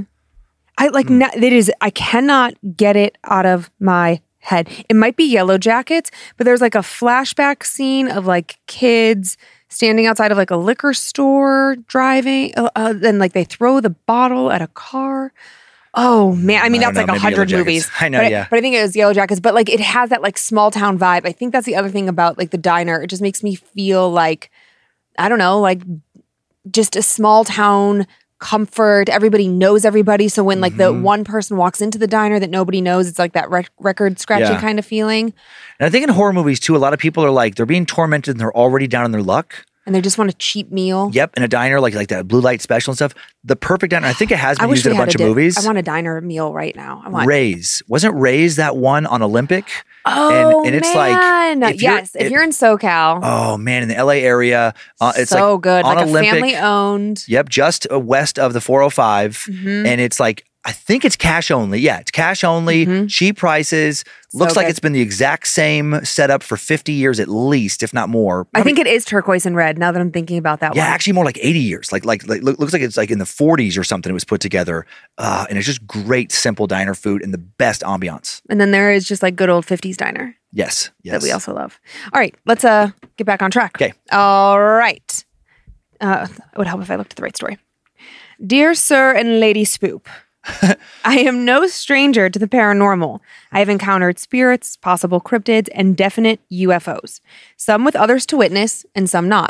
I cannot get it out of my head. It might be Yellow Jackets, but there's like a flashback scene of like kids standing outside of like a liquor store driving. Then like they throw the bottle at a car. Oh man, I mean that's like 100 movies. I know, but I think it was Yellow Jackets. But like it has that like small town vibe. I think that's the other thing about like the diner. It just makes me feel like, I don't know, like just a small town comfort. Everybody knows everybody. So when like the one person walks into the diner that nobody knows, it's like that record scratching kind of feeling. And I think in horror movies too, a lot of people are like, they're being tormented and they're already down in their luck. And they just want a cheap meal. Yep, in a diner, like that blue light special and stuff. The perfect diner. I think it has been used in a bunch of movies. I want a diner meal right now. I want Ray's. Wasn't Ray's that one on Olympic? Oh, and it's man. like, if you're in SoCal. Oh man, in the LA area, it's so like good, on like Olympic, a family owned. Yep, just west of the 405, and it's like, I think it's cash only. Yeah, it's cash only, cheap prices. Looks like it's been the exact same setup for 50 years at least, if not more. I think it is turquoise and red now that I'm thinking about that one. Yeah, actually more like 80 years. Like looks like it's like in the 40s or something it was put together. And it's just great, simple diner food and the best ambiance. And then there is just like good old 50s diner. Yes. That we also love. All right, let's get back on track. Okay. All right. It would help if I looked at the right story. Dear Sir and Lady Spoop, I am no stranger to the paranormal. I have encountered spirits, possible cryptids, and definite UFOs. Some with others to witness, and some not.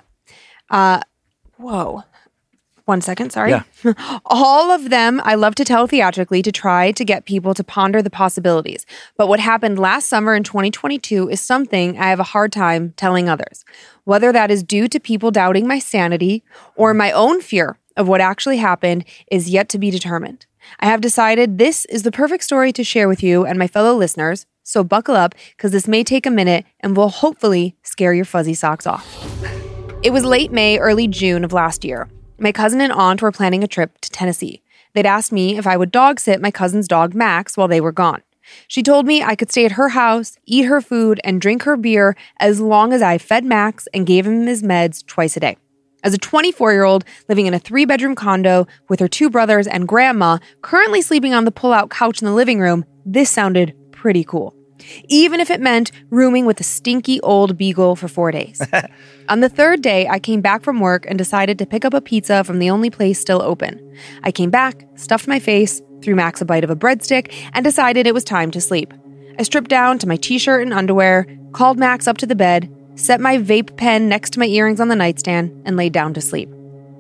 Whoa. 1 second, sorry. Yeah. All of them I love to tell theatrically to try to get people to ponder the possibilities. But what happened last summer in 2022 is something I have a hard time telling others. Whether that is due to people doubting my sanity or my own fear of what actually happened is yet to be determined. I have decided this is the perfect story to share with you and my fellow listeners, so buckle up because this may take a minute and will hopefully scare your fuzzy socks off. It was late May, early June of last year. My cousin and aunt were planning a trip to Tennessee. They'd asked me if I would dog sit my cousin's dog Max while they were gone. She told me I could stay at her house, eat her food, and drink her beer as long as I fed Max and gave him his meds twice a day. As a 24-year-old living in a 3-bedroom condo with her 2 brothers and grandma, currently sleeping on the pull-out couch in the living room, this sounded pretty cool. Even if it meant rooming with a stinky old beagle for 4 days. On the 3rd day, I came back from work and decided to pick up a pizza from the only place still open. I came back, stuffed my face, threw Max a bite of a breadstick, and decided it was time to sleep. I stripped down to my t-shirt and underwear, called Max up to the bed, set my vape pen next to my earrings on the nightstand, and laid down to sleep.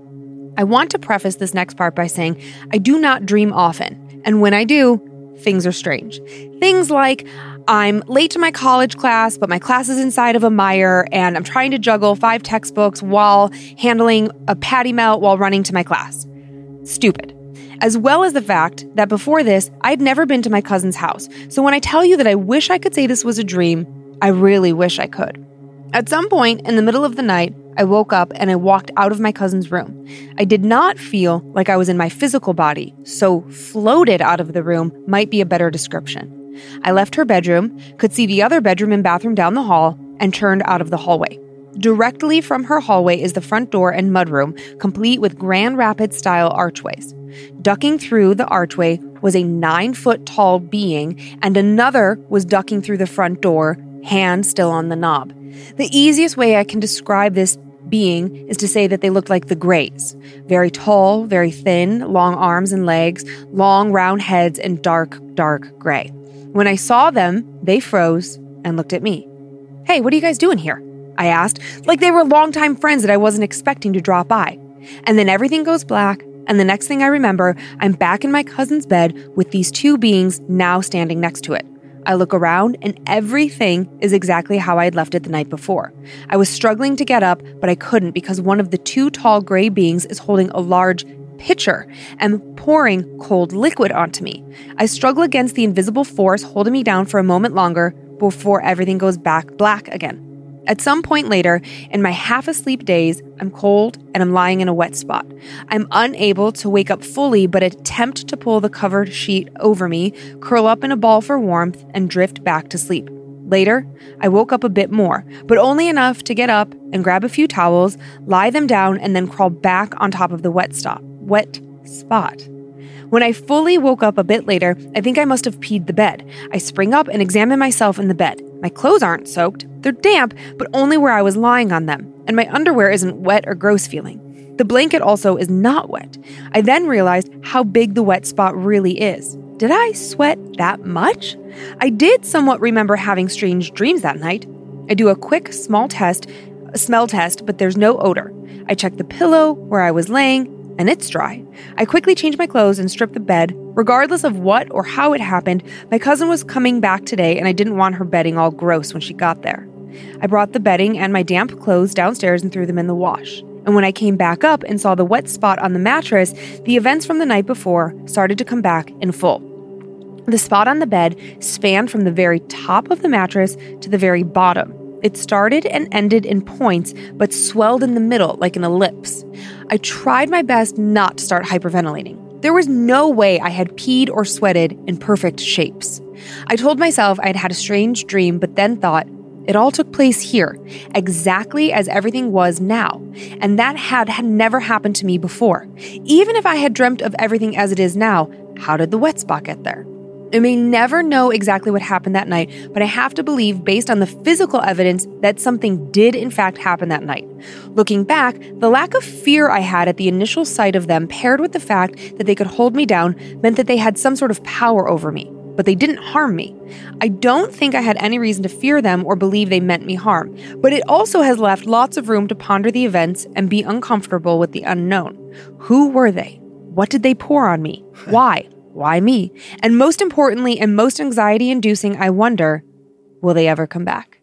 I want to preface this next part by saying I do not dream often, and when I do, things are strange. Things like I'm late to my college class, but my class is inside of a mire, and I'm trying to juggle 5 textbooks while handling a patty melt while running to my class. Stupid. As well as the fact that before this, I'd never been to my cousin's house. So when I tell you that I wish I could say this was a dream, I really wish I could. At some point in the middle of the night, I woke up and I walked out of my cousin's room. I did not feel like I was in my physical body, so floated out of the room might be a better description. I left her bedroom, could see the other bedroom and bathroom down the hall, and turned out of the hallway. Directly from her hallway is the front door and mudroom, complete with Grand Rapids-style archways. Ducking through the archway was a 9-foot-tall being, and another was ducking through the front door, hand still on the knob. The easiest way I can describe this being is to say that they looked like the Greys. Very tall, very thin, long arms and legs, long round heads, and dark, dark gray. When I saw them, they froze and looked at me. "Hey, what are you guys doing here?" I asked, like they were longtime friends that I wasn't expecting to drop by. And then everything goes black, and the next thing I remember, I'm back in my cousin's bed with these 2 beings now standing next to it. I look around, and everything is exactly how I had left it the night before. I was struggling to get up, but I couldn't because one of the 2 tall gray beings is holding a large pitcher and pouring cold liquid onto me. I struggle against the invisible force holding me down for a moment longer before everything goes back black again. At some point later, in my half-asleep days, I'm cold and I'm lying in a wet spot. I'm unable to wake up fully, but attempt to pull the covered sheet over me, curl up in a ball for warmth, and drift back to sleep. Later, I woke up a bit more, but only enough to get up and grab a few towels, lie them down, and then crawl back on top of the wet spot. When I fully woke up a bit later, I think I must have peed the bed. I spring up and examine myself in the bed. My clothes aren't soaked. They're damp, but only where I was lying on them, and my underwear isn't wet or gross feeling. The blanket also is not wet. I then realized how big the wet spot really is. Did I sweat that much? I did somewhat remember having strange dreams that night. I do a quick smell test, but there's no odor. I check the pillow where I was laying, and it's dry. I quickly change my clothes and strip the bed. Regardless of what or how it happened, my cousin was coming back today, and I didn't want her bedding all gross when she got there. I brought the bedding and my damp clothes downstairs and threw them in the wash. And when I came back up and saw the wet spot on the mattress, the events from the night before started to come back in full. The spot on the bed spanned from the very top of the mattress to the very bottom. It started and ended in points, but swelled in the middle like an ellipse. I tried my best not to start hyperventilating. There was no way I had peed or sweated in perfect shapes. I told myself I had had a strange dream, but then thought, it all took place here, exactly as everything was now, and that had never happened to me before. Even if I had dreamt of everything as it is now, how did the wet spot get there? I may never know exactly what happened that night, but I have to believe, based on the physical evidence, that something did in fact happen that night. Looking back, the lack of fear I had at the initial sight of them, paired with the fact that they could hold me down, meant that they had some sort of power over me. But they didn't harm me. I don't think I had any reason to fear them or believe they meant me harm, but it also has left lots of room to ponder the events and be uncomfortable with the unknown. Who were they? What did they pour on me? Why? Why me? And most importantly, and most anxiety-inducing, I wonder, will they ever come back?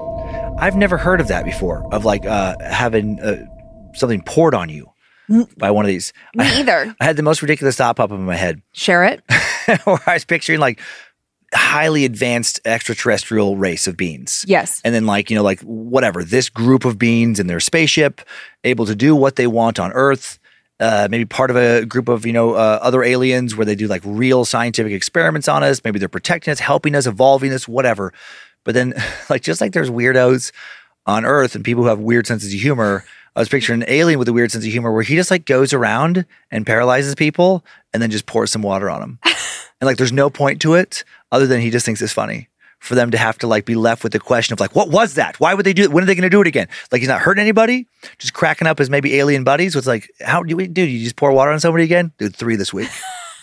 I've never heard of that before, of like having something poured on you by one of these. Me either. I had the most ridiculous thought pop up in my head. Share it. Where I was picturing like highly advanced extraterrestrial race of beings. Yes. And then like, like whatever, this group of beings in their spaceship, able to do what they want on Earth. Maybe part of a group of, other aliens where they do like real scientific experiments on us. Maybe they're protecting us, helping us, evolving us, whatever. But then just like there's weirdos on Earth and people who have weird senses of humor, I was picturing an alien with a weird sense of humor where he just like goes around and paralyzes people and then just pours some water on them. And like there's no point to it other than he just thinks it's funny for them to have to like be left with the question of like, what was that? Why would they do it? When are they going to do it again? Like he's not hurting anybody, just cracking up as maybe alien buddies. So it's like, how do you just pour water on somebody again? Dude, 3 this week.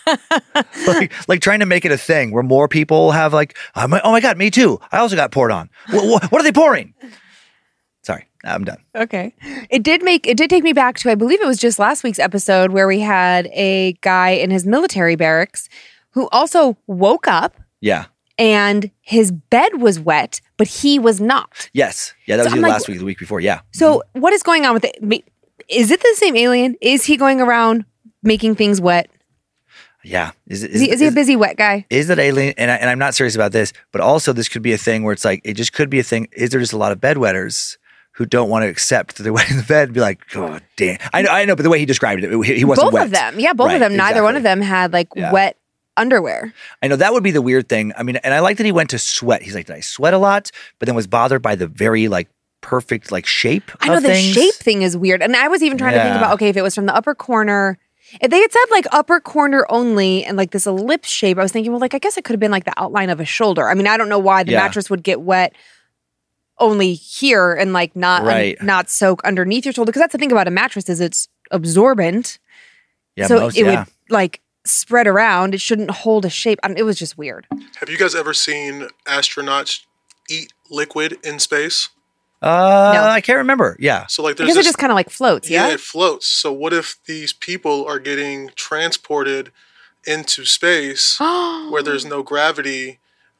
like trying to make it a thing where more people have like, oh my God, me too. I also got poured on. What are they pouring? Sorry, I'm done. Okay. It did take me back to, I believe it was just last week's episode where we had a guy in his military barracks who also woke up. Yeah. And his bed was wet, but he was not. Yes. Yeah, that was either last week or the week before. Yeah. So what is going on with it? Is it the same alien? Is he going around making things wet? Yeah. Is he a busy wet guy? Is that alien? And I'm not serious about this, but also this could be a thing where it's like, it just could be a thing. Is there just a lot of bedwetters who don't want to accept that they're wet in the bed and be like, oh, damn. I know, but the way he described it, he wasn't both wet. Both of them. Yeah, both of them. Neither one of them had wet underwear. I know that would be the weird thing. I mean, and I like that he went to sweat. He's like, did I sweat a lot? But then was bothered by the very perfect shape of things. I know the shape thing is weird. And I was even trying to think about, okay, if it was from the upper corner, if they had said upper corner only and this ellipse shape, I was thinking, well, I guess it could have been the outline of a shoulder. I mean, I don't know why the mattress would get wet only here and not soak underneath your shoulder. Because that's the thing about a mattress is it's absorbent. Yeah, so it would spread around. It shouldn't hold a shape. It was just weird. Have you guys ever seen astronauts eat liquid in space? No. I can't remember. Yeah. So there's because it just kind of floats. Yeah, it floats. So what if these people are getting transported into space where there's no gravity?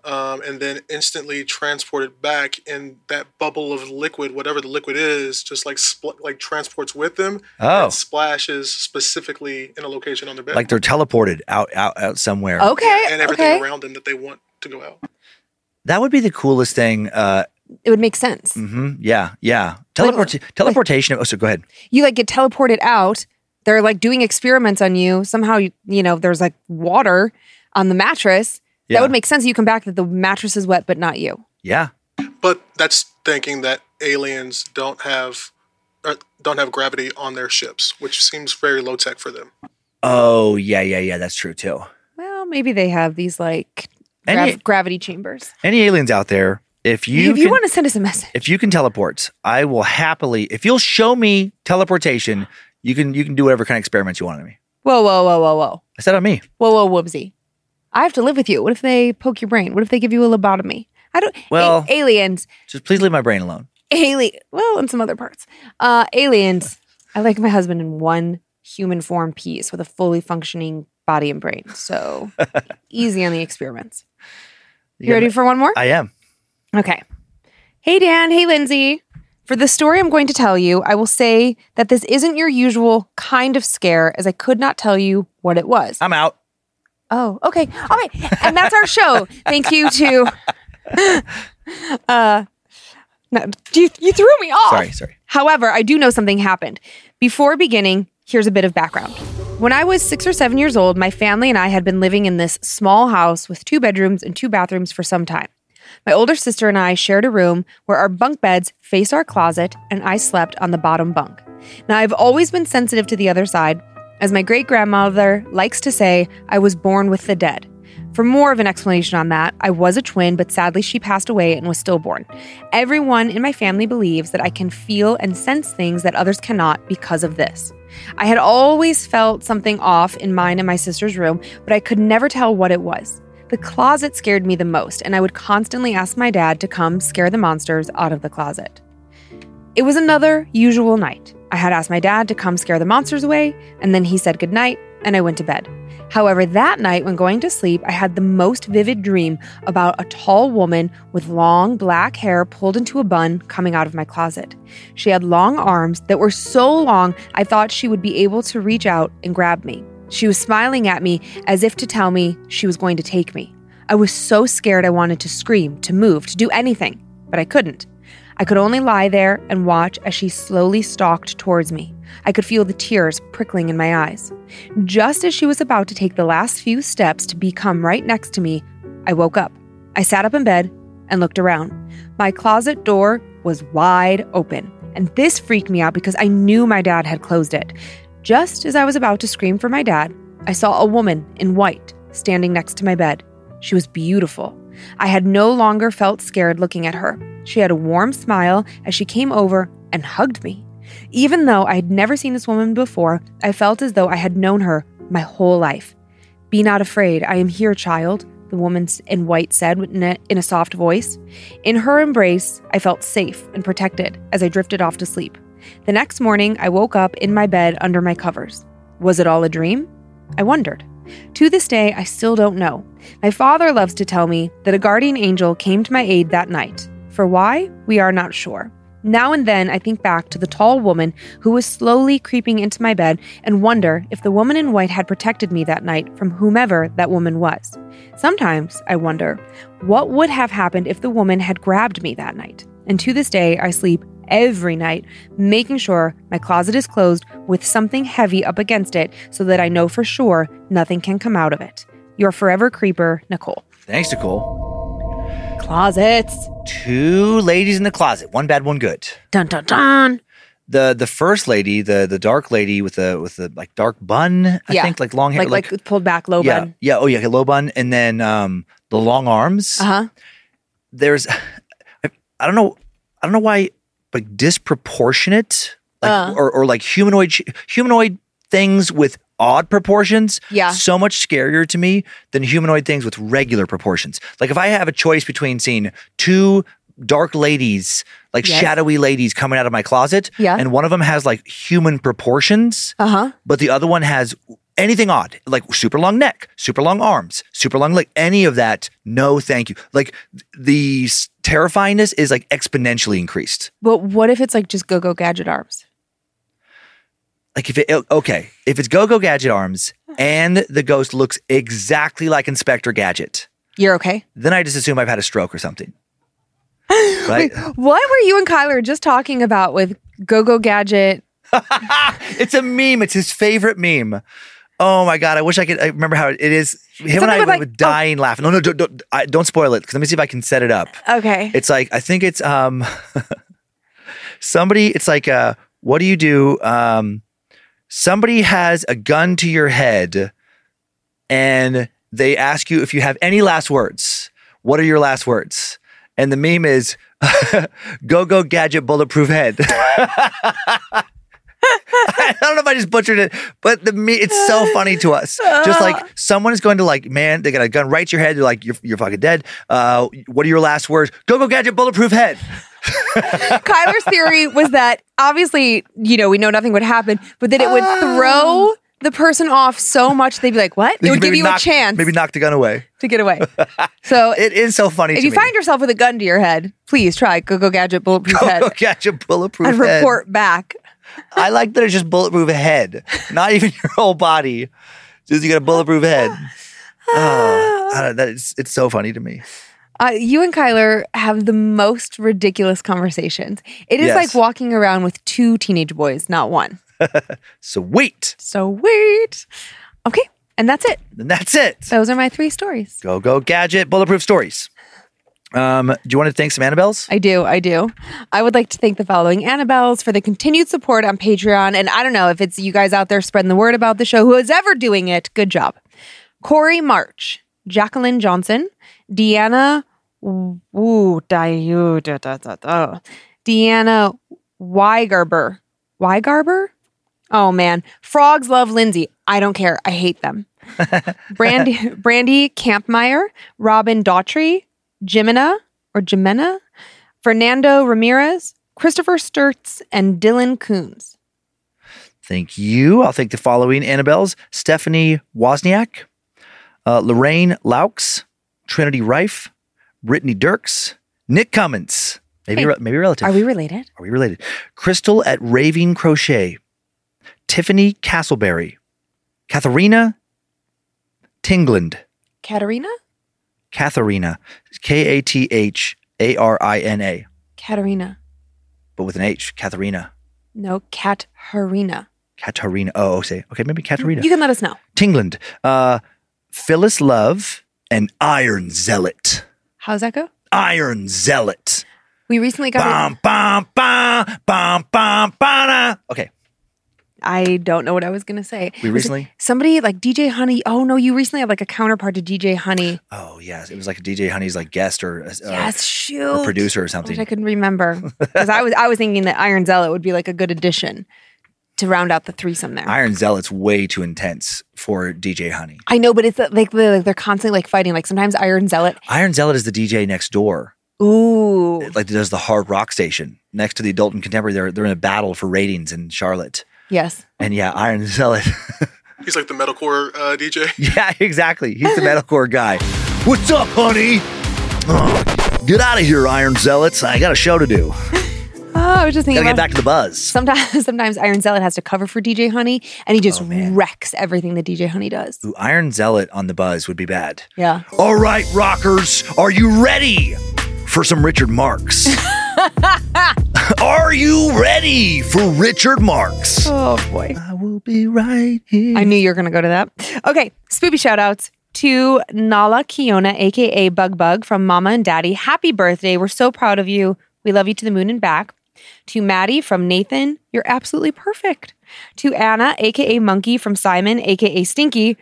and then instantly transported back, and that bubble of liquid, whatever the liquid is, just like transports with them and splashes specifically in a location on their bed. Like they're teleported out somewhere. Okay. And everything around them that they want to go out. That would be the coolest thing. It would make sense. Mm-hmm. Yeah. Teleportation. So go ahead. You like get teleported out. They're like doing experiments on you. Somehow, there's like water on the mattress. Yeah. That would make sense. You come back that the mattress is wet, but not you. Yeah. But that's thinking that aliens don't have gravity on their ships, which seems very low tech for them. Oh, yeah. That's true too. Well, maybe they have these like gravity chambers. Any aliens out there, if you want to send us a message, if you can teleport, I will happily. If you'll show me teleportation, you can do whatever kind of experiments you want on me. Whoa. I said on me. Whoa, whoopsie. I have to live with you. What if they poke your brain? What if they give you a lobotomy? Aliens. Just please leave my brain alone. And some other parts. Aliens. I like my husband in one human form piece with a fully functioning body and brain. So easy on the experiments. You ready for one more? I am. Okay. Hey, Dan. Hey, Lindsay. For the story I'm going to tell you, I will say that this isn't your usual kind of scare, as I could not tell you what it was. I'm out. Oh, okay. All right. And that's our show. Thank you to... no, you threw me off. Sorry. However, I do know something happened. Before beginning, here's a bit of background. When I was 6 or 7 years old, my family and I had been living in this small house with 2 bedrooms and 2 bathrooms for some time. My older sister and I shared a room where our bunk beds faced our closet, and I slept on the bottom bunk. Now, I've always been sensitive to the other side. As my great-grandmother likes to say, I was born with the dead. For more of an explanation on that, I was a twin, but sadly she passed away and was stillborn. Everyone in my family believes that I can feel and sense things that others cannot because of this. I had always felt something off in mine and my sister's room, but I could never tell what it was. The closet scared me the most, and I would constantly ask my dad to come scare the monsters out of the closet. It was another usual night. I had asked my dad to come scare the monsters away, and then he said goodnight, and I went to bed. However, that night when going to sleep, I had the most vivid dream about a tall woman with long black hair pulled into a bun coming out of my closet. She had long arms that were so long I thought she would be able to reach out and grab me. She was smiling at me as if to tell me she was going to take me. I was so scared I wanted to scream, to move, to do anything, but I couldn't. I could only lie there and watch as she slowly stalked towards me. I could feel the tears prickling in my eyes. Just as she was about to take the last few steps to become right next to me, I woke up. I sat up in bed and looked around. My closet door was wide open, and this freaked me out because I knew my dad had closed it. Just as I was about to scream for my dad, I saw a woman in white standing next to my bed. She was beautiful. I had no longer felt scared looking at her. She had a warm smile as she came over and hugged me. Even though I had never seen this woman before, I felt as though I had known her my whole life. "Be not afraid, I am here, child," the woman in white said in a soft voice. In her embrace, I felt safe and protected as I drifted off to sleep. The next morning, I woke up in my bed under my covers. Was it all a dream? I wondered. To this day, I still don't know. My father loves to tell me that a guardian angel came to my aid that night. For why, we are not sure. Now and then, I think back to the tall woman who was slowly creeping into my bed and wonder if the woman in white had protected me that night from whomever that woman was. Sometimes, I wonder, what would have happened if the woman had grabbed me that night? And to this day, I sleep every night, making sure my closet is closed with something heavy up against it so that I know for sure nothing can come out of it. Your forever creeper, Nicole. Thanks, Nicole. Closets. 2 ladies in the closet. One bad, one good. Dun dun dun. The first lady, the dark lady with the like dark bun, I think, like long hair, like pulled back low bun. Yeah. Oh yeah, low bun, and then the long arms. There's, I don't know why, like disproportionate, like or like humanoid things with odd proportions. Yeah. So much scarier to me than humanoid things with regular proportions. Like if I have a choice between seeing 2 dark ladies, like shadowy ladies coming out of my closet, and one of them has like human proportions, but the other one has anything odd, like super long neck, super long arms, super long leg, any of that, no thank you. Like the terrifyingness is like exponentially increased. But what if it's like just Go-Go Gadget arms? Like if it's Go-Go Gadget arms and the ghost looks exactly like Inspector Gadget. You're okay? Then I just assume I've had a stroke or something. Right? Wait, what were you and Kyler just talking about with Go-Go Gadget? It's a meme. It's his favorite meme. Oh my God. I wish I remember how it is. Him and I were dying laughing. No, don't spoil it. Because let me see if I can set it up. Okay. It's like, I think it's somebody, it's like, what do you do? Somebody has a gun to your head and they ask you if you have any last words. What are your last words? And the meme is Go-Go Gadget bulletproof head. I don't know if I just butchered it, but it's so funny to us. Just like someone is going to like, man, they got a gun right to your head. They're like, you're fucking dead. What are your last words? Go-Go Gadget bulletproof head. Kyler's theory was that obviously, we know nothing would happen, but that it would throw the person off so much they'd be like, what? It would give you a chance. Maybe knock the gun away. To get away. So it is so funny to me. If you find yourself with a gun to your head, please try Go-Go Gadget bulletproof head. Go-Go Gadget bulletproof and head. report back. I like that it's just bulletproof head. Not even your whole body. Just you got a bulletproof head. It's so funny to me. You and Kyler have the most ridiculous conversations. It is like walking around with two teenage boys, not one. Sweet. Okay, and that's it. Those are my 3 stories. Go-Go Gadget bulletproof stories. Do you want to thank some Annabelles? I do. I would like to thank the following Annabelles for the continued support on Patreon. And I don't know if it's you guys out there spreading the word about the show, who is ever doing it. Good job. Corey March, Jacqueline Johnson, Deanna Weigarber. Oh man. Frogs love Lindsay. I don't care. I hate them. Brandy Campmeyer, Robin Daughtry, Jimena, Fernando Ramirez, Christopher Sturtz, and Dylan Coons. Thank you. I'll thank the following Annabelles: Stephanie Wozniak, Lorraine Laux, Trinity Rife, Brittany Dirks, Nick Cummins, maybe relative. Are we related? Crystal at Raving Crochet, Tiffany Castleberry, Katharina Tingland. Katharina, Katharina. Katarina. But with an H. Katharina. No, Katarina. Oh, okay, maybe Katarina. You can let us know. Tingland. Phyllis Love and Iron Zealot. How's that go? Iron Zealot. We recently got Okay. I don't know what I was going to say. Somebody like DJ Honey. Oh no, you recently had like a counterpart to DJ Honey. Oh yes, it was like DJ Honey's like guest or or producer or something. I couldn't remember because I was thinking that Iron Zealot would be like a good addition to round out the threesome there. Iron Zealot's way too intense for DJ Honey. I know, but it's like they're constantly like fighting. Like sometimes Iron Zealot is the DJ next door. Ooh, like does the hard rock station next to the adult and contemporary. They're in a battle for ratings in Charlotte. Yes. And yeah, Iron Zealot. He's like the metalcore DJ. Yeah, exactly. He's the metalcore guy. What's up, honey? Oh, get out of here, Iron Zealots. I got a show to do. I was just thinking. Gotta get back to the buzz. Sometimes Iron Zealot has to cover for DJ Honey, and he just wrecks everything that DJ Honey does. Ooh, Iron Zealot on the buzz would be bad. Yeah. All right, rockers, are you ready for some Richard Marx? Are you ready for Richard Marx? Oh boy. I will be right here. I knew you were going to go to that. Okay, spoopy shout outs to Nala Kiona, aka Bug from Mama and Daddy. Happy birthday. We're so proud of you. We love you to the moon and back. To Maddie from Nathan, you're absolutely perfect. To Anna, aka Monkey from Simon, aka Stinky.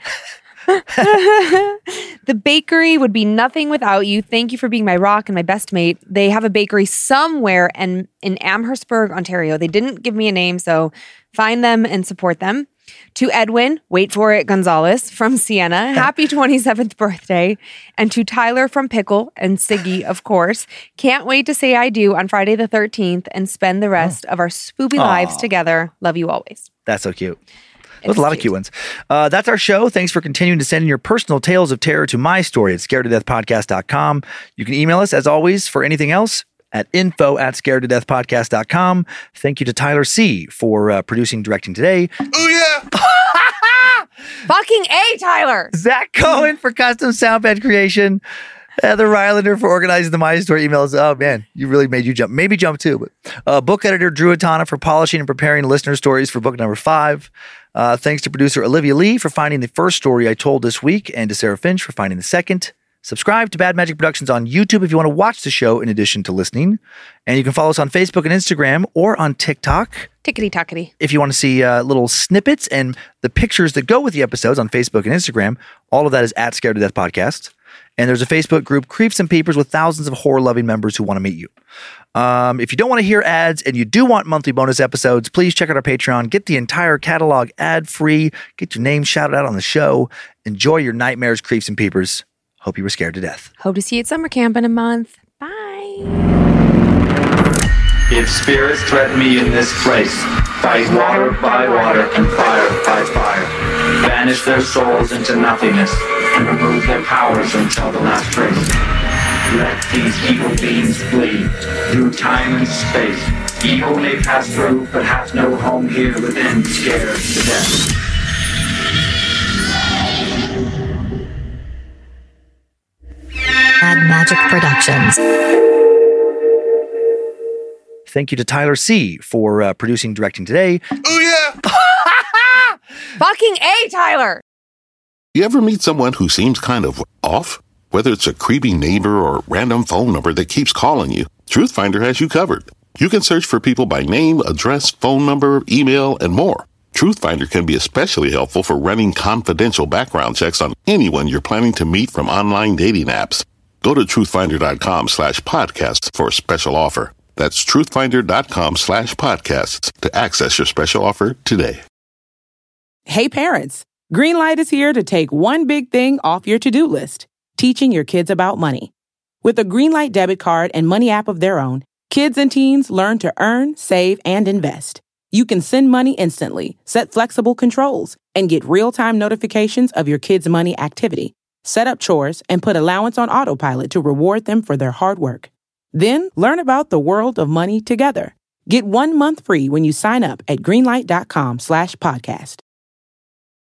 The bakery would be nothing without you. Thank you for being my rock and my best mate. They have a bakery somewhere in Amherstburg, Ontario. They didn't give me a name, so find them and support them. To Edwin, wait for it, Gonzalez from Siena, happy 27th birthday. And to Tyler from Pickle and Siggy, of course, can't wait to say I do on Friday the 13th and spend the rest of our spoopy lives together. Love you always. That's so cute. There's a lot of cute ones. That's our show. Thanks for continuing to send in your personal tales of terror to my story at scaredtodeathpodcast.com. You can email us, as always, for anything else at info@scaredtodeathpodcast.com. Thank you to Tyler C. for producing, directing today. Oh, yeah. Fucking A, Tyler. Zach Cohen for custom sound bed creation. Heather Rylander for organizing the My Story emails. Oh, man, you really made you jump. Maybe jump too. But book editor Drew Atana for polishing and preparing listener stories for book number 5. Thanks to producer Olivia Lee for finding the first story I told this week, and to Sarah Finch for finding the second. Subscribe to Bad Magic Productions on YouTube if you want to watch the show in addition to listening. And you can follow us on Facebook and Instagram or on TikTok. Tickety-tockety. If you want to see little snippets and the pictures that go with the episodes on Facebook and Instagram, all of that is at Scared to Death Podcast. And there's a Facebook group, Creeps and Peepers, with thousands of horror-loving members who want to meet you. If you don't want to hear ads and you do want monthly bonus episodes, please check out our Patreon. Get the entire catalog ad-free. Get your name shouted out on the show. Enjoy your nightmares, Creeps and Peepers. Hope you were scared to death. Hope to see you at summer camp in a month. Bye. If spirits threaten me in this place, fight water by water and fire by fire. Banish their souls into nothingness and remove their powers until the last trace. Let these evil beings flee through time and space. Evil may pass through, but hath no home here within, scared to death. Bad Magic Productions. Thank you to Tyler C. for producing, directing today. Oh, yeah. Fucking A, Tyler. You ever meet someone who seems kind of off? Whether it's a creepy neighbor or random phone number that keeps calling you, Truthfinder has you covered. You can search for people by name, address, phone number, email, and more. Truthfinder can be especially helpful for running confidential background checks on anyone you're planning to meet from online dating apps. Go to truthfinder.com/podcasts for a special offer. That's truthfinder.com/podcasts to access your special offer today. Hey parents, Greenlight is here to take one big thing off your to-do list, teaching your kids about money. With a Greenlight debit card and money app of their own, kids and teens learn to earn, save, and invest. You can send money instantly, set flexible controls, and get real-time notifications of your kids' money activity. Set up chores and put allowance on autopilot to reward them for their hard work. Then learn about the world of money together. Get 1 month free when you sign up at greenlight.com/podcast.